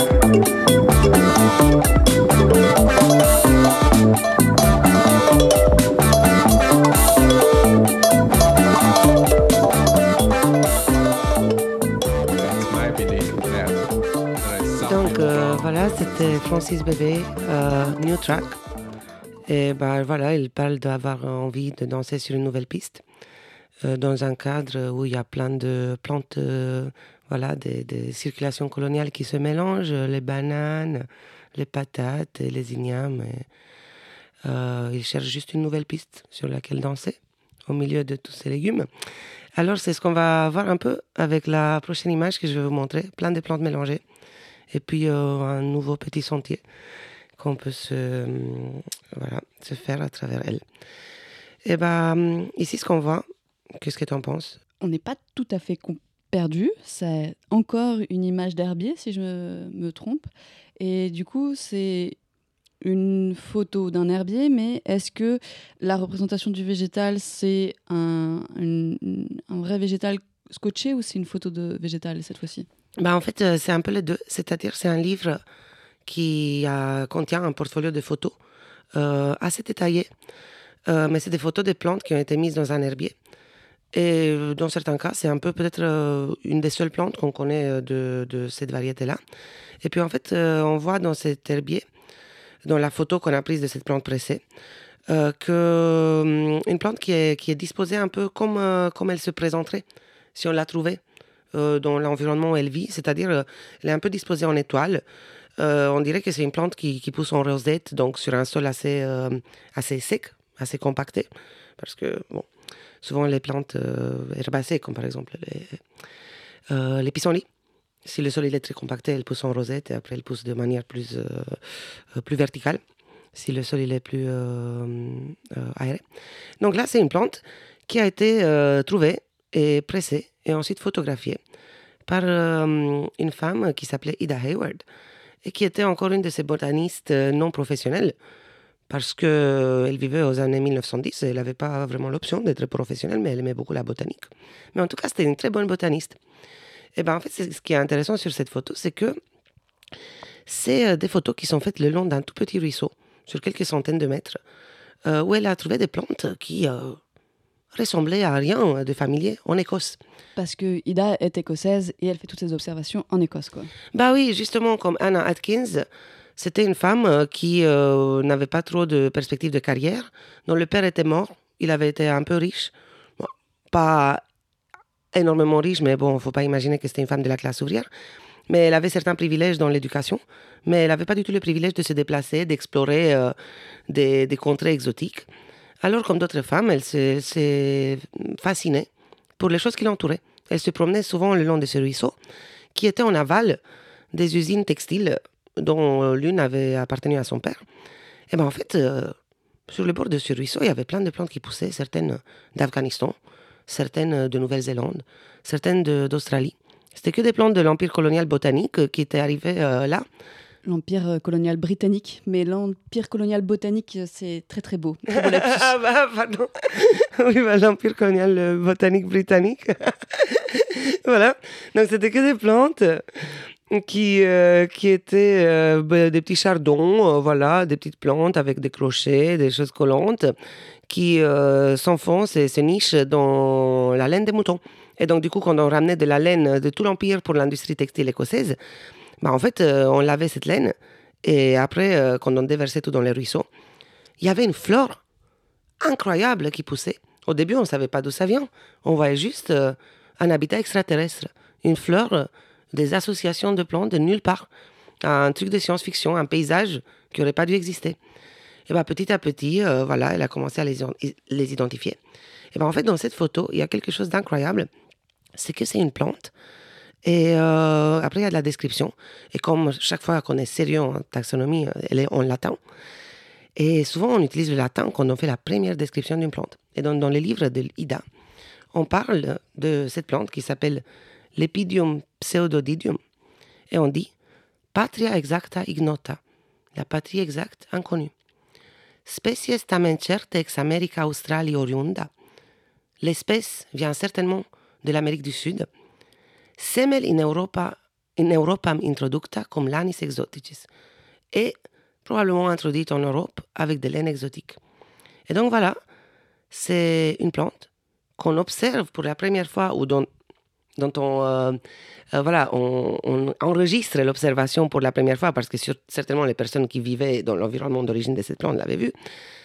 Speaker 3: Donc euh, voilà, c'était Francis Bébé, euh, New Track. Et ben voilà, il parle d'avoir envie de danser sur une nouvelle piste, euh, dans un cadre où il y a plein de plantes, euh, voilà, des, des circulations coloniales qui se mélangent, les bananes, les patates et les ignames. Et, euh, il cherche juste une nouvelle piste sur laquelle danser, au milieu de tous ces légumes. Alors c'est ce qu'on va voir un peu avec la prochaine image que je vais vous montrer, plein de plantes mélangées. et puis euh, un nouveau petit sentier qu'on peut se, euh, voilà, se faire à travers elle. Et ben, ici, ce qu'on voit, qu'est-ce que tu en penses?
Speaker 2: On n'est pas tout à fait com- perdu. C'est encore une image d'herbier, si je me, me trompe. Et du coup, c'est une photo d'un herbier, mais est-ce que la représentation du végétal, c'est un, une- un vrai végétal scotché ou c'est une photo de végétal cette fois-ci?
Speaker 3: Ben, en fait, euh, c'est un peu les deux. C'est-à-dire, c'est un livre qui euh, contient un portfolio de photos euh, assez détaillé. Euh, mais c'est des photos de plantes qui ont été mises dans un herbier. Et euh, dans certains cas, c'est un peu peut-être euh, une des seules plantes qu'on connaît euh, de, de cette variété-là. Et puis en fait, euh, on voit dans cet herbier, dans la photo qu'on a prise de cette plante pressée, euh, que, une plante qui est, qui est disposée un peu comme, euh, comme elle se présenterait si on la trouvait euh, dans l'environnement où elle vit. C'est-à-dire, euh, elle est un peu disposée en étoile. Euh, on dirait que c'est une plante qui, qui pousse en rosette, donc sur un sol assez, euh, assez sec, assez compacté. Parce que, bon, souvent les plantes euh, herbacées, comme par exemple les, euh, les pissenlits, si le sol il est très compacté, elles poussent en rosette et après elles poussent de manière plus, euh, plus verticale, si le sol il est plus euh, euh, aéré. Donc là, c'est une plante qui a été euh, trouvée et pressée et ensuite photographiée par euh, une femme qui s'appelait Ida Hayward et qui était encore une de ces botanistes euh, non professionnelles parce qu'elle vivait aux années mille neuf cent dix et elle n'avait pas vraiment l'option d'être professionnelle, mais elle aimait beaucoup la botanique. Mais en tout cas, c'était une très bonne botaniste. Et ben en fait, c'est, ce qui est intéressant sur cette photo, c'est que c'est euh, des photos qui sont faites le long d'un tout petit ruisseau, sur quelques centaines de mètres, euh, où elle a trouvé des plantes qui euh, ressemblaient à rien de familier en Écosse.
Speaker 2: Parce que Ida est écossaise et elle fait toutes ses observations en Écosse, quoi.
Speaker 3: Bah oui, justement, comme Anna Atkins, c'était une femme qui euh, n'avait pas trop de perspectives de carrière, dont le père était mort, il avait été un peu riche, bon, pas énormément riche, mais bon, il ne faut pas imaginer que c'était une femme de la classe ouvrière, mais elle avait certains privilèges dans l'éducation, mais elle n'avait pas du tout le privilège de se déplacer, d'explorer euh, des, des contrées exotiques. Alors, comme d'autres femmes, elle s'est, s'est fascinée pour les choses qui l'entouraient. Elle se promenait souvent le long de ce ruisseau, qui était en aval des usines textiles dont l'une avait appartenu à son père. Et bien en fait, euh, sur le bord de ce ruisseau, il y avait plein de plantes qui poussaient, certaines d'Afghanistan, certaines de Nouvelle-Zélande, certaines de, d'Australie. C'était que des plantes de l'Empire colonial botanique qui étaient arrivées euh, là.
Speaker 2: L'Empire colonial britannique, mais l'Empire colonial botanique, c'est très très beau. Très beau lapsus.
Speaker 3: Ah bah, pardon. Oui, bah, l'Empire colonial euh, botanique britannique. Voilà. Donc, c'était que des plantes qui, euh, qui étaient euh, bah, des petits chardons, euh, voilà, des petites plantes avec des crochets, des choses collantes, qui euh, s'enfoncent et se nichent dans la laine des moutons. Et donc, du coup, quand on ramenait de la laine de tout l'Empire pour l'industrie textile écossaise, bah, en fait, euh, on lavait cette laine et après, euh, quand on déversait tout dans les ruisseaux, il y avait une flore incroyable qui poussait. Au début, on ne savait pas d'où ça vient. On voyait juste euh, un habitat extraterrestre, une fleur, euh, des associations de plantes de nulle part, un truc de science-fiction, un paysage qui n'aurait pas dû exister. Et ben, petit à petit, euh, voilà, elle a commencé à les, les identifier. Et ben, en fait, dans cette photo, il y a quelque chose d'incroyable, c'est que c'est une plante. Et euh, après, il y a de la description. Et comme chaque fois qu'on est sérieux en taxonomie, elle est en latin. Et souvent, on utilise le latin quand on fait la première description d'une plante. Et dans, dans les livres de Ida, on parle de cette plante qui s'appelle l'Epidium pseudodidium. Et on dit « Patria exacta ignota », la patrie exacte inconnue. « Species tamen certe ex America Australia oriunda », l'espèce vient certainement de l'Amérique du Sud. « Semel in Europa, in Europam introducta cum lanis exoticis » et probablement introduite en Europe avec des laines exotiques. Et donc voilà, c'est une plante qu'on observe pour la première fois ou dont, dont on, euh, euh, voilà, on, on enregistre l'observation pour la première fois parce que sur, certainement les personnes qui vivaient dans l'environnement d'origine de cette plante l'avaient vue.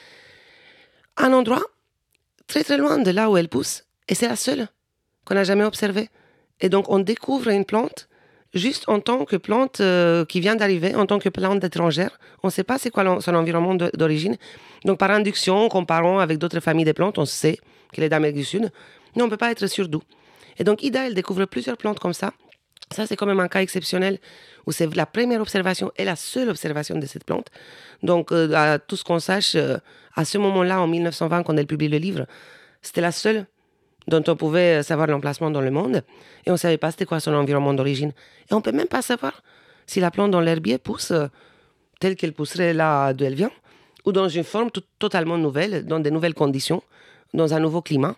Speaker 3: Un endroit très très loin de là où elle pousse et c'est la seule qu'on n'a jamais observée. Et donc on découvre une plante juste en tant que plante euh, qui vient d'arriver, en tant que plante étrangère. On ne sait pas c'est quoi son environnement d'origine. Donc par induction, en comparant avec d'autres familles de plantes, on sait qu'elle est d'Amérique du Sud, mais on ne peut pas être sûr d'où. Et donc Ida, elle découvre plusieurs plantes comme ça, Ça, c'est quand même un cas exceptionnel où c'est la première observation et la seule observation de cette plante. Donc, euh, à tout ce qu'on sache, euh, à ce moment-là, en mille neuf cent vingt, quand elle publie le livre, c'était la seule dont on pouvait savoir l'emplacement dans le monde. Et on ne savait pas c'était quoi son environnement d'origine. Et on ne peut même pas savoir si la plante dans l'herbier pousse euh, telle qu'elle pousserait là d'où elle vient, ou dans une forme tout, totalement nouvelle, dans de nouvelles conditions, dans un nouveau climat.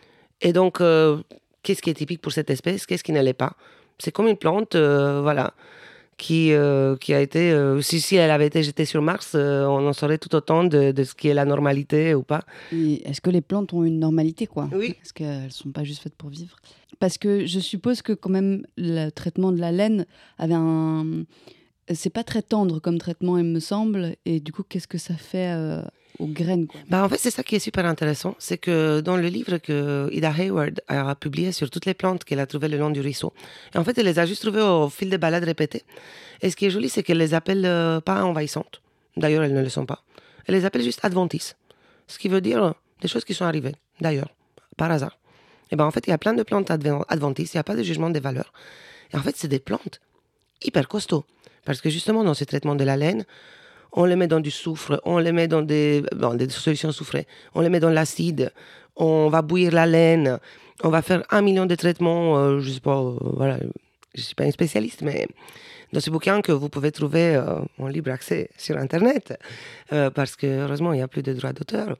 Speaker 3: Et donc, euh, qu'est-ce qui est typique pour cette espèce? Qu'est-ce qui ne l'est pas? C'est comme une plante, euh, voilà, qui, euh, qui a été... Euh, si, si elle avait été jetée sur Mars, euh, on en saurait tout autant de, de ce qui est la normalité ou pas.
Speaker 2: Et est-ce que les plantes ont une normalité, quoi?
Speaker 3: Oui.
Speaker 2: Est-ce qu'elles ne sont pas juste faites pour vivre? Parce que je suppose que quand même, le traitement de la laine avait un... C'est pas très tendre comme traitement, il me semble. Et du coup, qu'est-ce que ça fait euh, aux graines, quoi?
Speaker 3: Bah, en fait, c'est ça qui est super intéressant. C'est que dans le livre que Ida Hayward a publié sur toutes les plantes qu'elle a trouvées le long du ruisseau, et en fait, elle les a juste trouvées au fil des balades répétées. Et ce qui est joli, c'est qu'elle les appelle euh, pas envahissantes. D'ailleurs, elles ne le sont pas. Elle les appelle juste adventices. Ce qui veut dire des choses qui sont arrivées, d'ailleurs, par hasard. Et ben en fait, il y a plein de plantes adven- adventices, il n'y a pas de jugement des valeurs. Et en fait, c'est des plantes hyper costauds. Parce que justement, dans ce traitement de la laine, on les met dans du soufre, on les met dans des, bon, des solutions soufrées, on les met dans l'acide, on va bouillir la laine, on va faire un million de traitements, euh, je ne sais pas, euh, voilà, je ne suis pas une spécialiste, mais dans ce bouquin que vous pouvez trouver euh, en libre accès sur Internet, euh, parce que heureusement, il n'y a plus de droits d'auteur.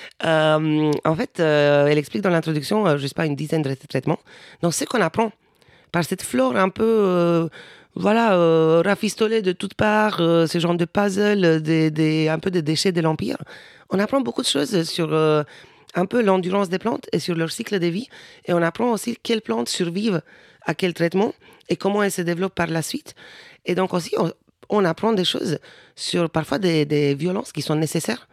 Speaker 3: Euh, en fait, euh, elle explique dans l'introduction, euh, je ne sais pas, une dizaine de traitements. Donc, ce qu'on apprend par cette flore un peu... Euh, Voilà, euh, rafistolé de toutes parts, euh, ce genre de puzzle, des, des, un peu des déchets de l'Empire. On apprend beaucoup de choses sur euh, un peu l'endurance des plantes et sur leur cycle de vie. Et on apprend aussi quelles plantes survivent à quel traitement et comment elles se développent par la suite. Et donc aussi, on, on apprend des choses sur parfois des, des violences qui sont nécessaires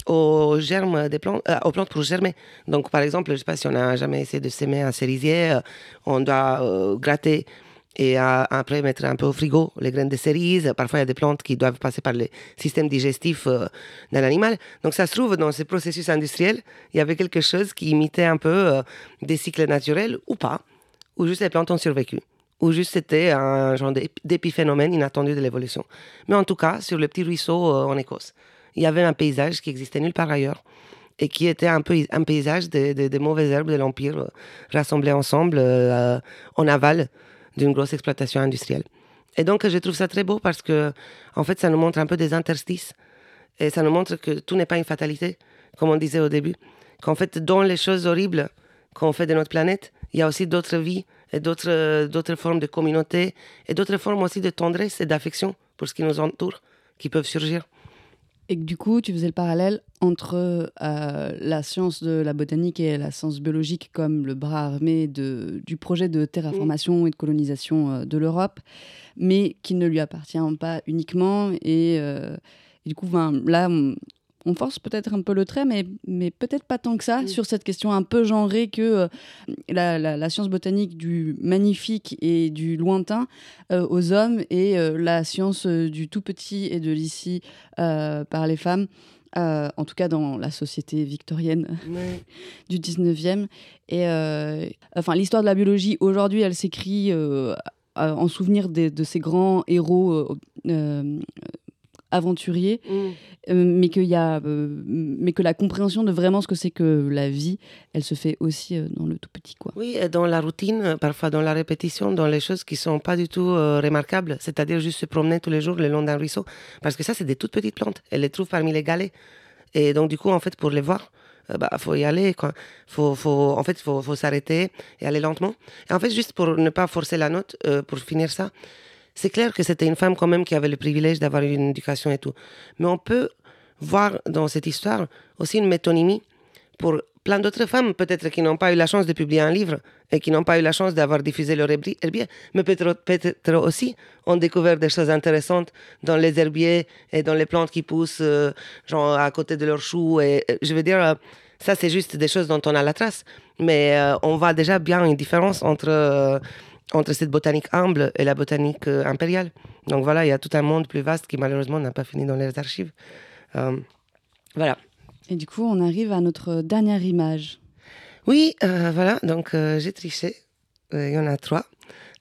Speaker 3: aux germes des plantes, euh, aux plantes pour germer. Donc par exemple, je ne sais pas si on a jamais essayé de s'aimer un cerisier, euh, on doit euh, gratter et à, après mettre un peu au frigo les graines de cerises. Parfois, il y a des plantes qui doivent passer par le système digestif euh, d'un animal. Donc, ça se trouve, dans ce processus industriel, il y avait quelque chose qui imitait un peu euh, des cycles naturels ou pas, ou juste les plantes ont survécu, ou juste c'était un genre d'épiphénomène inattendu de l'évolution. Mais en tout cas, sur le petit ruisseau euh, en Écosse, il y avait un paysage qui existait nulle part ailleurs et qui était un peu un paysage de, de, de mauvaises herbes de l'Empire euh, rassemblées ensemble euh, en aval d'une grosse exploitation industrielle. Et donc, je trouve ça très beau parce que, en fait, ça nous montre un peu des interstices et ça nous montre que tout n'est pas une fatalité, comme on disait au début. Qu'en fait, dans les choses horribles qu'on fait de notre planète, il y a aussi d'autres vies et d'autres, d'autres formes de communauté et d'autres formes aussi de tendresse et d'affection pour ce qui nous entoure qui peuvent surgir.
Speaker 2: Et que du coup, tu faisais le parallèle entre euh, la science de la botanique et la science biologique comme le bras armé de, du projet de terraformation et de colonisation euh, de l'Europe, mais qui ne lui appartient pas uniquement. Et, euh, et du coup, ben, là, on, on force peut-être un peu le trait, mais, mais peut-être pas tant que ça, mmh. sur cette question un peu genrée que euh, la, la, la science botanique du magnifique et du lointain euh, aux hommes et euh, la science euh, du tout petit et de l'ici euh, par les femmes, euh, en tout cas dans la société victorienne
Speaker 3: Ouais.
Speaker 2: du dix-neuvième. Et euh, enfin, l'histoire de la biologie, aujourd'hui, elle s'écrit euh, en souvenir de, de ces grands héros euh, euh, aventurier, mmh. euh, mais, qu'il y a, euh, mais que la compréhension de vraiment ce que c'est que la vie, elle se fait aussi euh, dans le tout petit, quoi.
Speaker 3: Oui, et dans la routine, parfois dans la répétition, dans les choses qui ne sont pas du tout euh, remarquables, c'est-à-dire juste se promener tous les jours le long d'un ruisseau, parce que ça, c'est des toutes petites plantes. Elle les trouve parmi les galets. Et donc, du coup, en fait, pour les voir, il euh, bah, faut y aller, quoi. Faut, faut, en fait, il faut, faut s'arrêter et aller lentement. Et en fait, juste pour ne pas forcer la note, euh, pour finir ça, c'est clair que c'était une femme quand même qui avait le privilège d'avoir une éducation et tout. Mais on peut voir dans cette histoire aussi une métonymie pour plein d'autres femmes, peut-être qui n'ont pas eu la chance de publier un livre et qui n'ont pas eu la chance d'avoir diffusé leur herbier, mais peut-être, peut-être aussi ont découvert des choses intéressantes dans les herbiers et dans les plantes qui poussent euh, genre à côté de leurs choux. Et, je veux dire, euh, ça c'est juste des choses dont on a la trace. Mais euh, on voit déjà bien une différence entre... Euh, entre cette botanique humble et la botanique euh, impériale. Donc voilà, il y a tout un monde plus vaste qui malheureusement n'a pas fini dans les archives. Euh, voilà.
Speaker 2: Et du coup, on arrive à notre dernière image.
Speaker 3: Oui, euh, voilà, donc euh, j'ai triché. Il euh, y en a trois.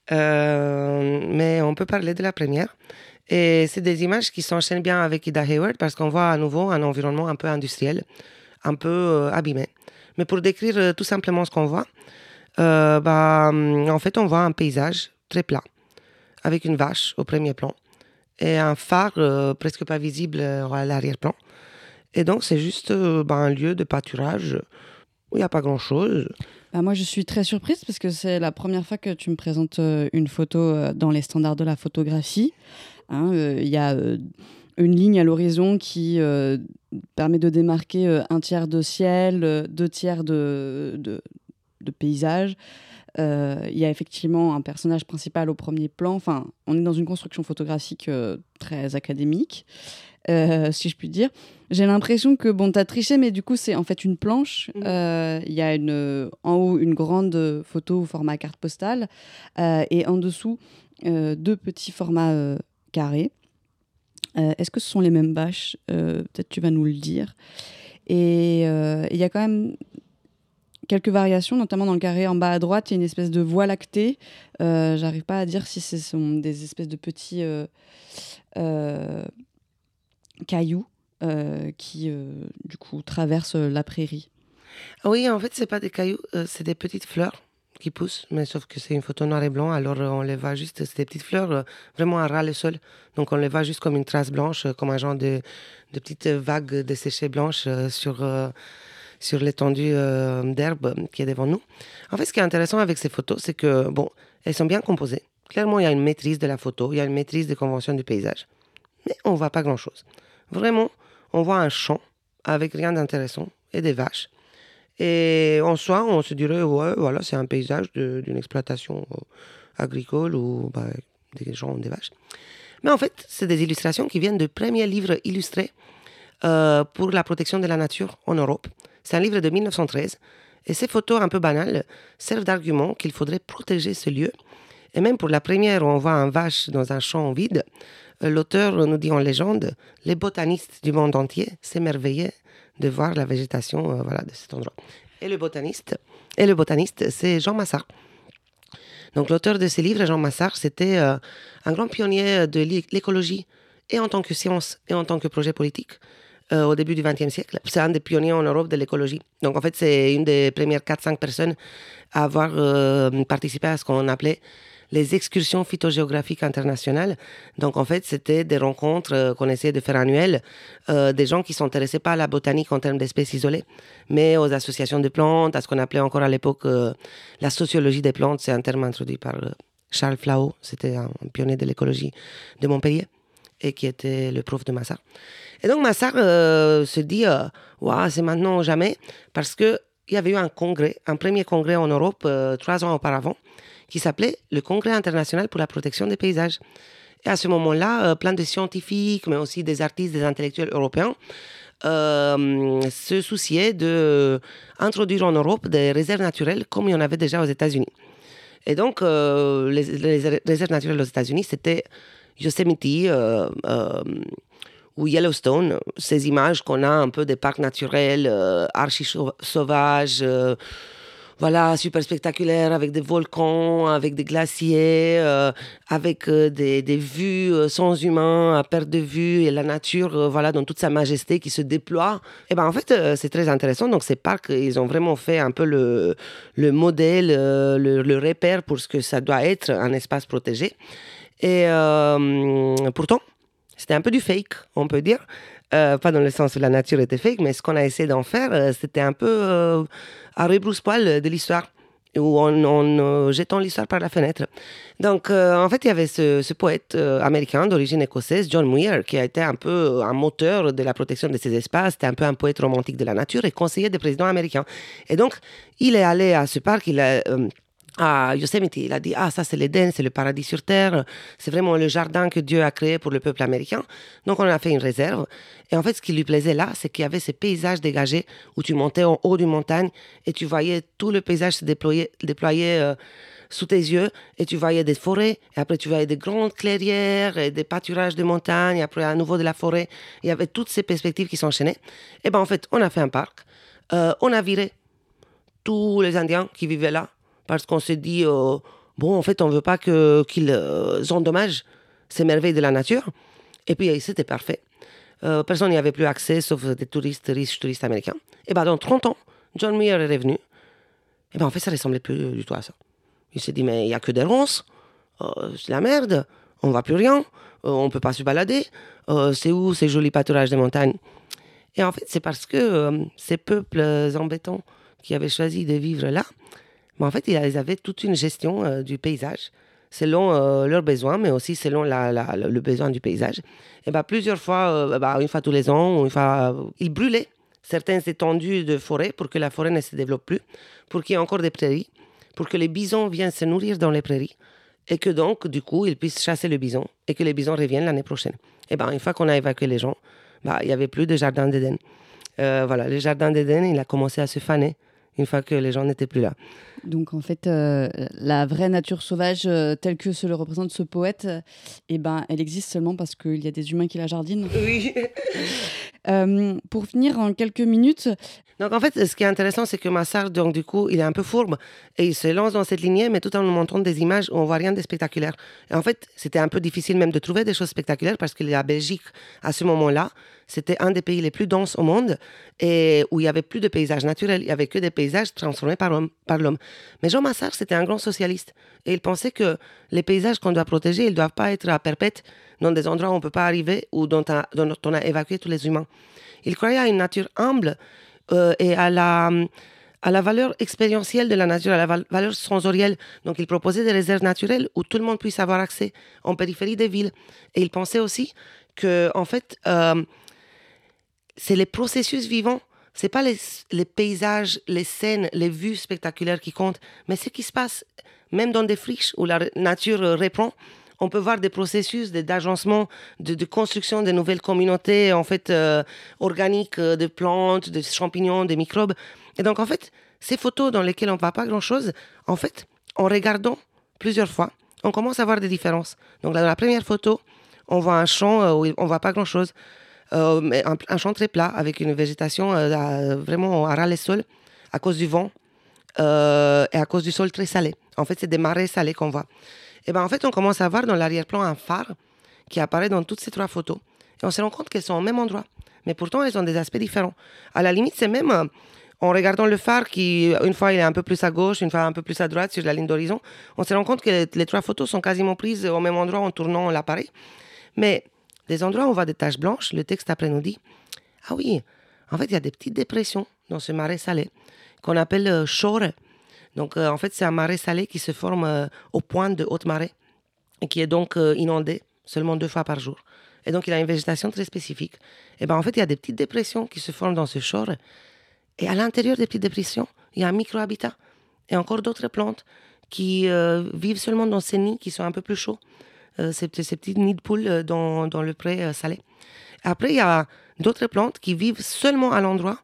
Speaker 3: Euh, mais on peut parler de la première. Et c'est des images qui s'enchaînent bien avec Ida Hayward parce qu'on voit à nouveau un environnement un peu industriel, un peu euh, abîmé. Mais pour décrire euh, tout simplement ce qu'on voit, euh, bah, en fait, on voit un paysage très plat, avec une vache au premier plan et un phare euh, presque pas visible euh, à l'arrière-plan. Et donc, c'est juste euh, bah, un lieu de pâturage où il n'y a pas grand-chose.
Speaker 2: Bah moi, je suis très surprise parce que c'est la première fois que tu me présentes euh, une photo euh, dans les standards de la photographie. Il hein, euh, y a euh, une ligne à l'horizon qui euh, permet de démarquer euh, un tiers de ciel, euh, deux tiers de, de, de paysage. Il euh, y a effectivement un personnage principal au premier plan. Enfin, on est dans une construction photographique euh, très académique, euh, si je puis dire. J'ai l'impression que, bon, t'as triché, mais du coup, c'est en fait une planche. Il mmh. euh, y a une, en haut une grande photo au format carte postale euh, et en dessous, euh, deux petits formats euh, carrés. Euh, est-ce que ce sont les mêmes vaches ? euh, Peut-être tu vas nous le dire. Et il euh, y a quand même quelques variations, notamment dans le carré en bas à droite, il y a une espèce de voie lactée. Euh, j'arrive pas à dire si ce sont des espèces de petits euh, euh, cailloux euh, qui, euh, du coup, traversent la prairie.
Speaker 3: Oui, en fait, c'est pas des cailloux, euh, c'est des petites fleurs qui poussent, mais sauf que c'est une photo noir et blanc, alors euh, on les voit juste, c'est des petites fleurs euh, vraiment à ras le sol. Donc on les voit juste comme une trace blanche, euh, comme un genre de, de petites vagues desséchées blanches euh, sur... Euh, sur l'étendue euh, d'herbe qui est devant nous. En fait, ce qui est intéressant avec ces photos, c'est que, bon, elles sont bien composées. Clairement, il y a une maîtrise de la photo, il y a une maîtrise des conventions du paysage. Mais on ne voit pas grand-chose. Vraiment, on voit un champ avec rien d'intéressant et des vaches. Et en soi, on se dirait, ouais, voilà, c'est un paysage de, d'une exploitation agricole où bah, des gens ont des vaches. Mais en fait, c'est des illustrations qui viennent de premiers livres illustrés euh, pour la protection de la nature en Europe. C'est un livre de dix-neuf cent treize et ces photos un peu banales servent d'argument qu'il faudrait protéger ce lieu. Et même pour la première où on voit un vache dans un champ vide, l'auteur nous dit en légende, les botanistes du monde entier s'émerveillaient de voir la végétation euh, voilà, de cet endroit. Et le botaniste, et le botaniste c'est Jean Massard. Donc l'auteur de ces livres, Jean Massard, c'était euh, un grand pionnier de l'écologie et en tant que science et en tant que projet politique. Euh, au début du vingtième siècle. C'est un des pionniers en Europe de l'écologie. Donc, en fait, c'est une des premières quatre cinq personnes à avoir euh, participé à ce qu'on appelait les excursions phytogéographiques internationales. Donc, en fait, c'était des rencontres euh, qu'on essayait de faire annuelles, euh, des gens qui ne s'intéressaient pas à la botanique en termes d'espèces isolées, mais aux associations de plantes, à ce qu'on appelait encore à l'époque euh, la sociologie des plantes. C'est un terme introduit par euh, Charles Flahault, c'était un, un pionnier de l'écologie de Montpellier, et qui était le prof de Massard. Et donc Massard euh, se dit euh, « Waouh, c'est maintenant ou jamais » parce qu'il y avait eu un congrès, un premier congrès en Europe euh, trois ans auparavant, qui s'appelait le Congrès international pour la protection des paysages. Et à ce moment-là, euh, plein de scientifiques, mais aussi des artistes, des intellectuels européens, euh, se souciaient d'introduire en Europe des réserves naturelles comme il y en avait déjà aux États-Unis. Et donc, euh, les, les réserves naturelles aux États-Unis, c'était Yosemite euh, euh, ou Yellowstone, ces images qu'on a un peu des parcs naturels euh, archi-sauvages, euh, voilà, super spectaculaires, avec des volcans, avec des glaciers, euh, avec euh, des, des vues euh, sans humains, à perte de vue, et la nature, euh, voilà, dans toute sa majesté qui se déploie. Et ben en fait, euh, c'est très intéressant. Donc ces parcs, ils ont vraiment fait un peu le, le modèle, euh, le, le repère pour ce que ça doit être un espace protégé. Et euh, pourtant, c'était un peu du fake, on peut dire. Euh, pas dans le sens où la nature était fake, mais ce qu'on a essayé d'en faire, euh, c'était un peu euh, à rebrousse-poil de l'histoire, ou en, en euh, jetant l'histoire par la fenêtre. Donc, euh, en fait, il y avait ce, ce poète euh, américain d'origine écossaise, John Muir, qui a été un peu un moteur de la protection de ces espaces. C'était un peu un poète romantique de la nature et conseiller des présidents américains. Et donc, il est allé à ce parc, il a... Euh, à Yosemite, il a dit « Ah, ça c'est l'Éden, c'est le paradis sur Terre, c'est vraiment le jardin que Dieu a créé pour le peuple américain. » Donc on a fait une réserve. Et en fait, ce qui lui plaisait là, c'est qu'il y avait ces paysages dégagés où tu montais en haut d'une montagne et tu voyais tout le paysage se déployer, déployer euh, sous tes yeux, et tu voyais des forêts, et après tu voyais des grandes clairières et des pâturages de montagnes, après à nouveau de la forêt. Il y avait toutes ces perspectives qui s'enchaînaient. Et bien en fait, on a fait un parc, euh, on a viré tous les Indiens qui vivaient là, parce qu'on s'est dit, euh, bon, en fait, on ne veut pas que, qu'ils euh, endommagent ces merveilles de la nature. Et puis, c'était parfait. Euh, personne n'y avait plus accès, sauf des touristes, riches touristes américains. Et bien, dans trente ans, John Muir est revenu. Et bien, en fait, ça ne ressemblait plus du tout à ça. Il s'est dit, mais il n'y a que des ronces, euh, c'est la merde, on ne voit plus rien, euh, on ne peut pas se balader, euh, c'est où ces jolis pâturages des montagnes? Et en fait, c'est parce que euh, ces peuples embêtants qui avaient choisi de vivre là, mais en fait, ils avaient toute une gestion euh, du paysage, selon euh, leurs besoins, mais aussi selon la, la, le besoin du paysage. Et ben, plusieurs fois, euh, ben, une fois tous les ans, une fois, euh, ils brûlaient certaines étendues de forêt pour que la forêt ne se développe plus, pour qu'il y ait encore des prairies, pour que les bisons viennent se nourrir dans les prairies, et que donc, du coup, ils puissent chasser le bison, et que les bisons reviennent l'année prochaine. Et ben, une fois qu'on a évacué les gens, ben, il n'y avait plus de jardin d'Éden. Euh, voilà, le jardin d'Éden, il a commencé à se faner une fois que les gens n'étaient plus là.
Speaker 2: Donc en fait, euh, la vraie nature sauvage euh, telle que se le représente ce poète, euh, eh ben, elle existe seulement parce qu'il y a des humains qui la jardinent.
Speaker 3: Oui.
Speaker 2: euh, pour finir en quelques minutes...
Speaker 3: Donc en fait, ce qui est intéressant, c'est que Massart, donc du coup, il est un peu fourbe et il se lance dans cette lignée, mais tout en nous montrant des images où on voit rien de spectaculaire. Et en fait, c'était un peu difficile même de trouver des choses spectaculaires parce que la Belgique, à ce moment-là, c'était un des pays les plus denses au monde et où il y avait plus de paysages naturels, il y avait que des paysages transformés par l'homme. Par l'homme. Mais Jean Massart, c'était un grand socialiste et il pensait que les paysages qu'on doit protéger, ils ne doivent pas être à perpète dans des endroits où on ne peut pas arriver ou dont, a, dont on a évacué tous les humains. Il croyait à une nature humble euh, et à la, à la valeur expérientielle de la nature, à la val- valeur sensorielle. Donc il proposait des réserves naturelles où tout le monde puisse avoir accès en périphérie des villes. Et il pensait aussi que, en fait, euh, c'est les processus vivants. C'est pas les, les paysages, les scènes, les vues spectaculaires qui comptent, mais ce qui se passe, même dans des friches où la nature reprend, on peut voir des processus de, d'agencement, de, de construction de nouvelles communautés en fait euh, organiques, de plantes, de champignons, de microbes. Et donc en fait, ces photos dans lesquelles on ne voit pas grand-chose, en fait, en regardant plusieurs fois, on commence à voir des différences. Donc dans la première photo, on voit un champ euh, où on ne voit pas grand-chose. Euh, mais un, un champ très plat avec une végétation euh, à, vraiment à ras les sols à cause du vent euh, et à cause du sol très salé. En fait, c'est des marais salés qu'on voit. Et ben en fait, on commence à voir dans l'arrière-plan un phare qui apparaît dans toutes ces trois photos. Et on se rend compte qu'elles sont au même endroit. Mais pourtant, elles ont des aspects différents. À la limite, c'est même euh, en regardant le phare qui, une fois, il est un peu plus à gauche, une fois un peu plus à droite sur la ligne d'horizon, on se rend compte que les, les trois photos sont quasiment prises au même endroit en tournant l'appareil. Mais des endroits où on voit des taches blanches, le texte après nous dit « Ah oui, en fait, il y a des petites dépressions dans ce marais salé qu'on appelle euh, Schore. » Donc, euh, en fait, c'est un marais salé qui se forme euh, aux pointes de haute marée et qui est donc euh, inondé seulement deux fois par jour. Et donc, il a une végétation très spécifique. Et bien, en fait, il y a des petites dépressions qui se forment dans ce Schore. Et à l'intérieur des petites dépressions, il y a un micro-habitat et encore d'autres plantes qui euh, vivent seulement dans ces nids qui sont un peu plus chauds. Euh, ces, ces petites nids de poules dans, dans le pré euh, salé. Après, il y a d'autres plantes qui vivent seulement à l'endroit,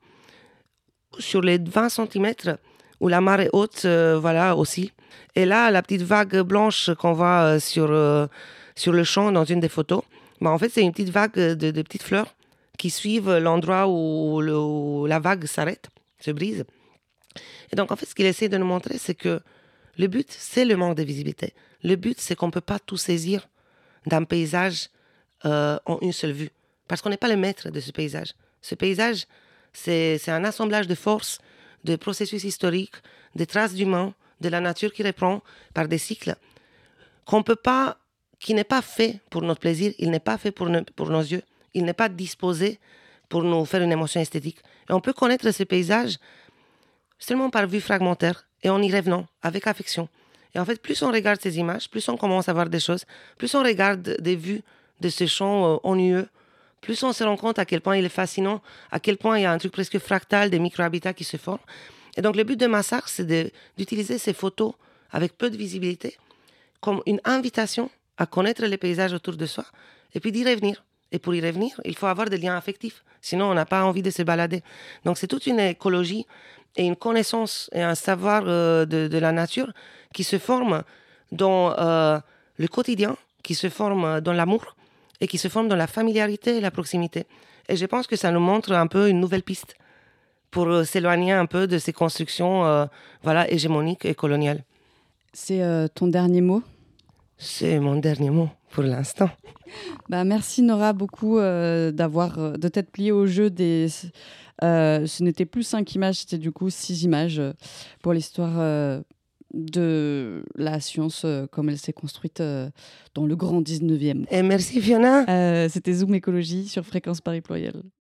Speaker 3: sur les vingt centimètres, où la marée haute, euh, voilà, aussi. Et là, la petite vague blanche qu'on voit euh, sur, euh, sur le champ dans une des photos, bah, en fait, c'est une petite vague de, de petites fleurs qui suivent l'endroit où, le, où la vague s'arrête, se brise. Et donc, en fait, ce qu'il essaie de nous montrer, c'est que le but, c'est le manque de visibilité. Le but, c'est qu'on ne peut pas tout saisir d'un paysage euh, en une seule vue. Parce qu'on n'est pas le maître de ce paysage. Ce paysage, c'est, c'est un assemblage de forces, de processus historiques, de traces d'humains, de la nature qui reprend par des cycles, qu'on peut pas, qui n'est pas fait pour notre plaisir, il n'est pas fait pour, ne, pour nos yeux, il n'est pas disposé pour nous faire une émotion esthétique. Et on peut connaître ce paysage seulement par vue fragmentaire et en y revenant avec affection. Et en fait, plus on regarde ces images, plus on commence à voir des choses, plus on regarde des vues de ces champs euh, ennuyeux, plus on se rend compte à quel point il est fascinant, à quel point il y a un truc presque fractal des micro-habitats qui se forment. Et donc, le but de Massart, c'est de, d'utiliser ces photos avec peu de visibilité comme une invitation à connaître les paysages autour de soi et puis d'y revenir. Et pour y revenir, il faut avoir des liens affectifs. Sinon, on n'a pas envie de se balader. Donc, c'est toute une écologie et une connaissance et un savoir euh, de, de la nature qui se forment dans euh, le quotidien, qui se forment dans l'amour et qui se forment dans la familiarité et la proximité. Et je pense que ça nous montre un peu une nouvelle piste pour euh, s'éloigner un peu de ces constructions euh, voilà, hégémoniques et coloniales.
Speaker 2: C'est euh, ton dernier mot?
Speaker 3: C'est mon dernier mot pour l'instant.
Speaker 2: Bah, merci Nora beaucoup euh, d'avoir euh, de t'être pliée au jeu des. Euh, ce n'était plus cinq images, c'était du coup six images euh, pour l'histoire euh, de la science euh, comme elle s'est construite euh, dans le grand dix-neuvième.
Speaker 3: Et merci Fiona.
Speaker 2: Euh, c'était Zoom Écologie sur Fréquence Paris Pluriel.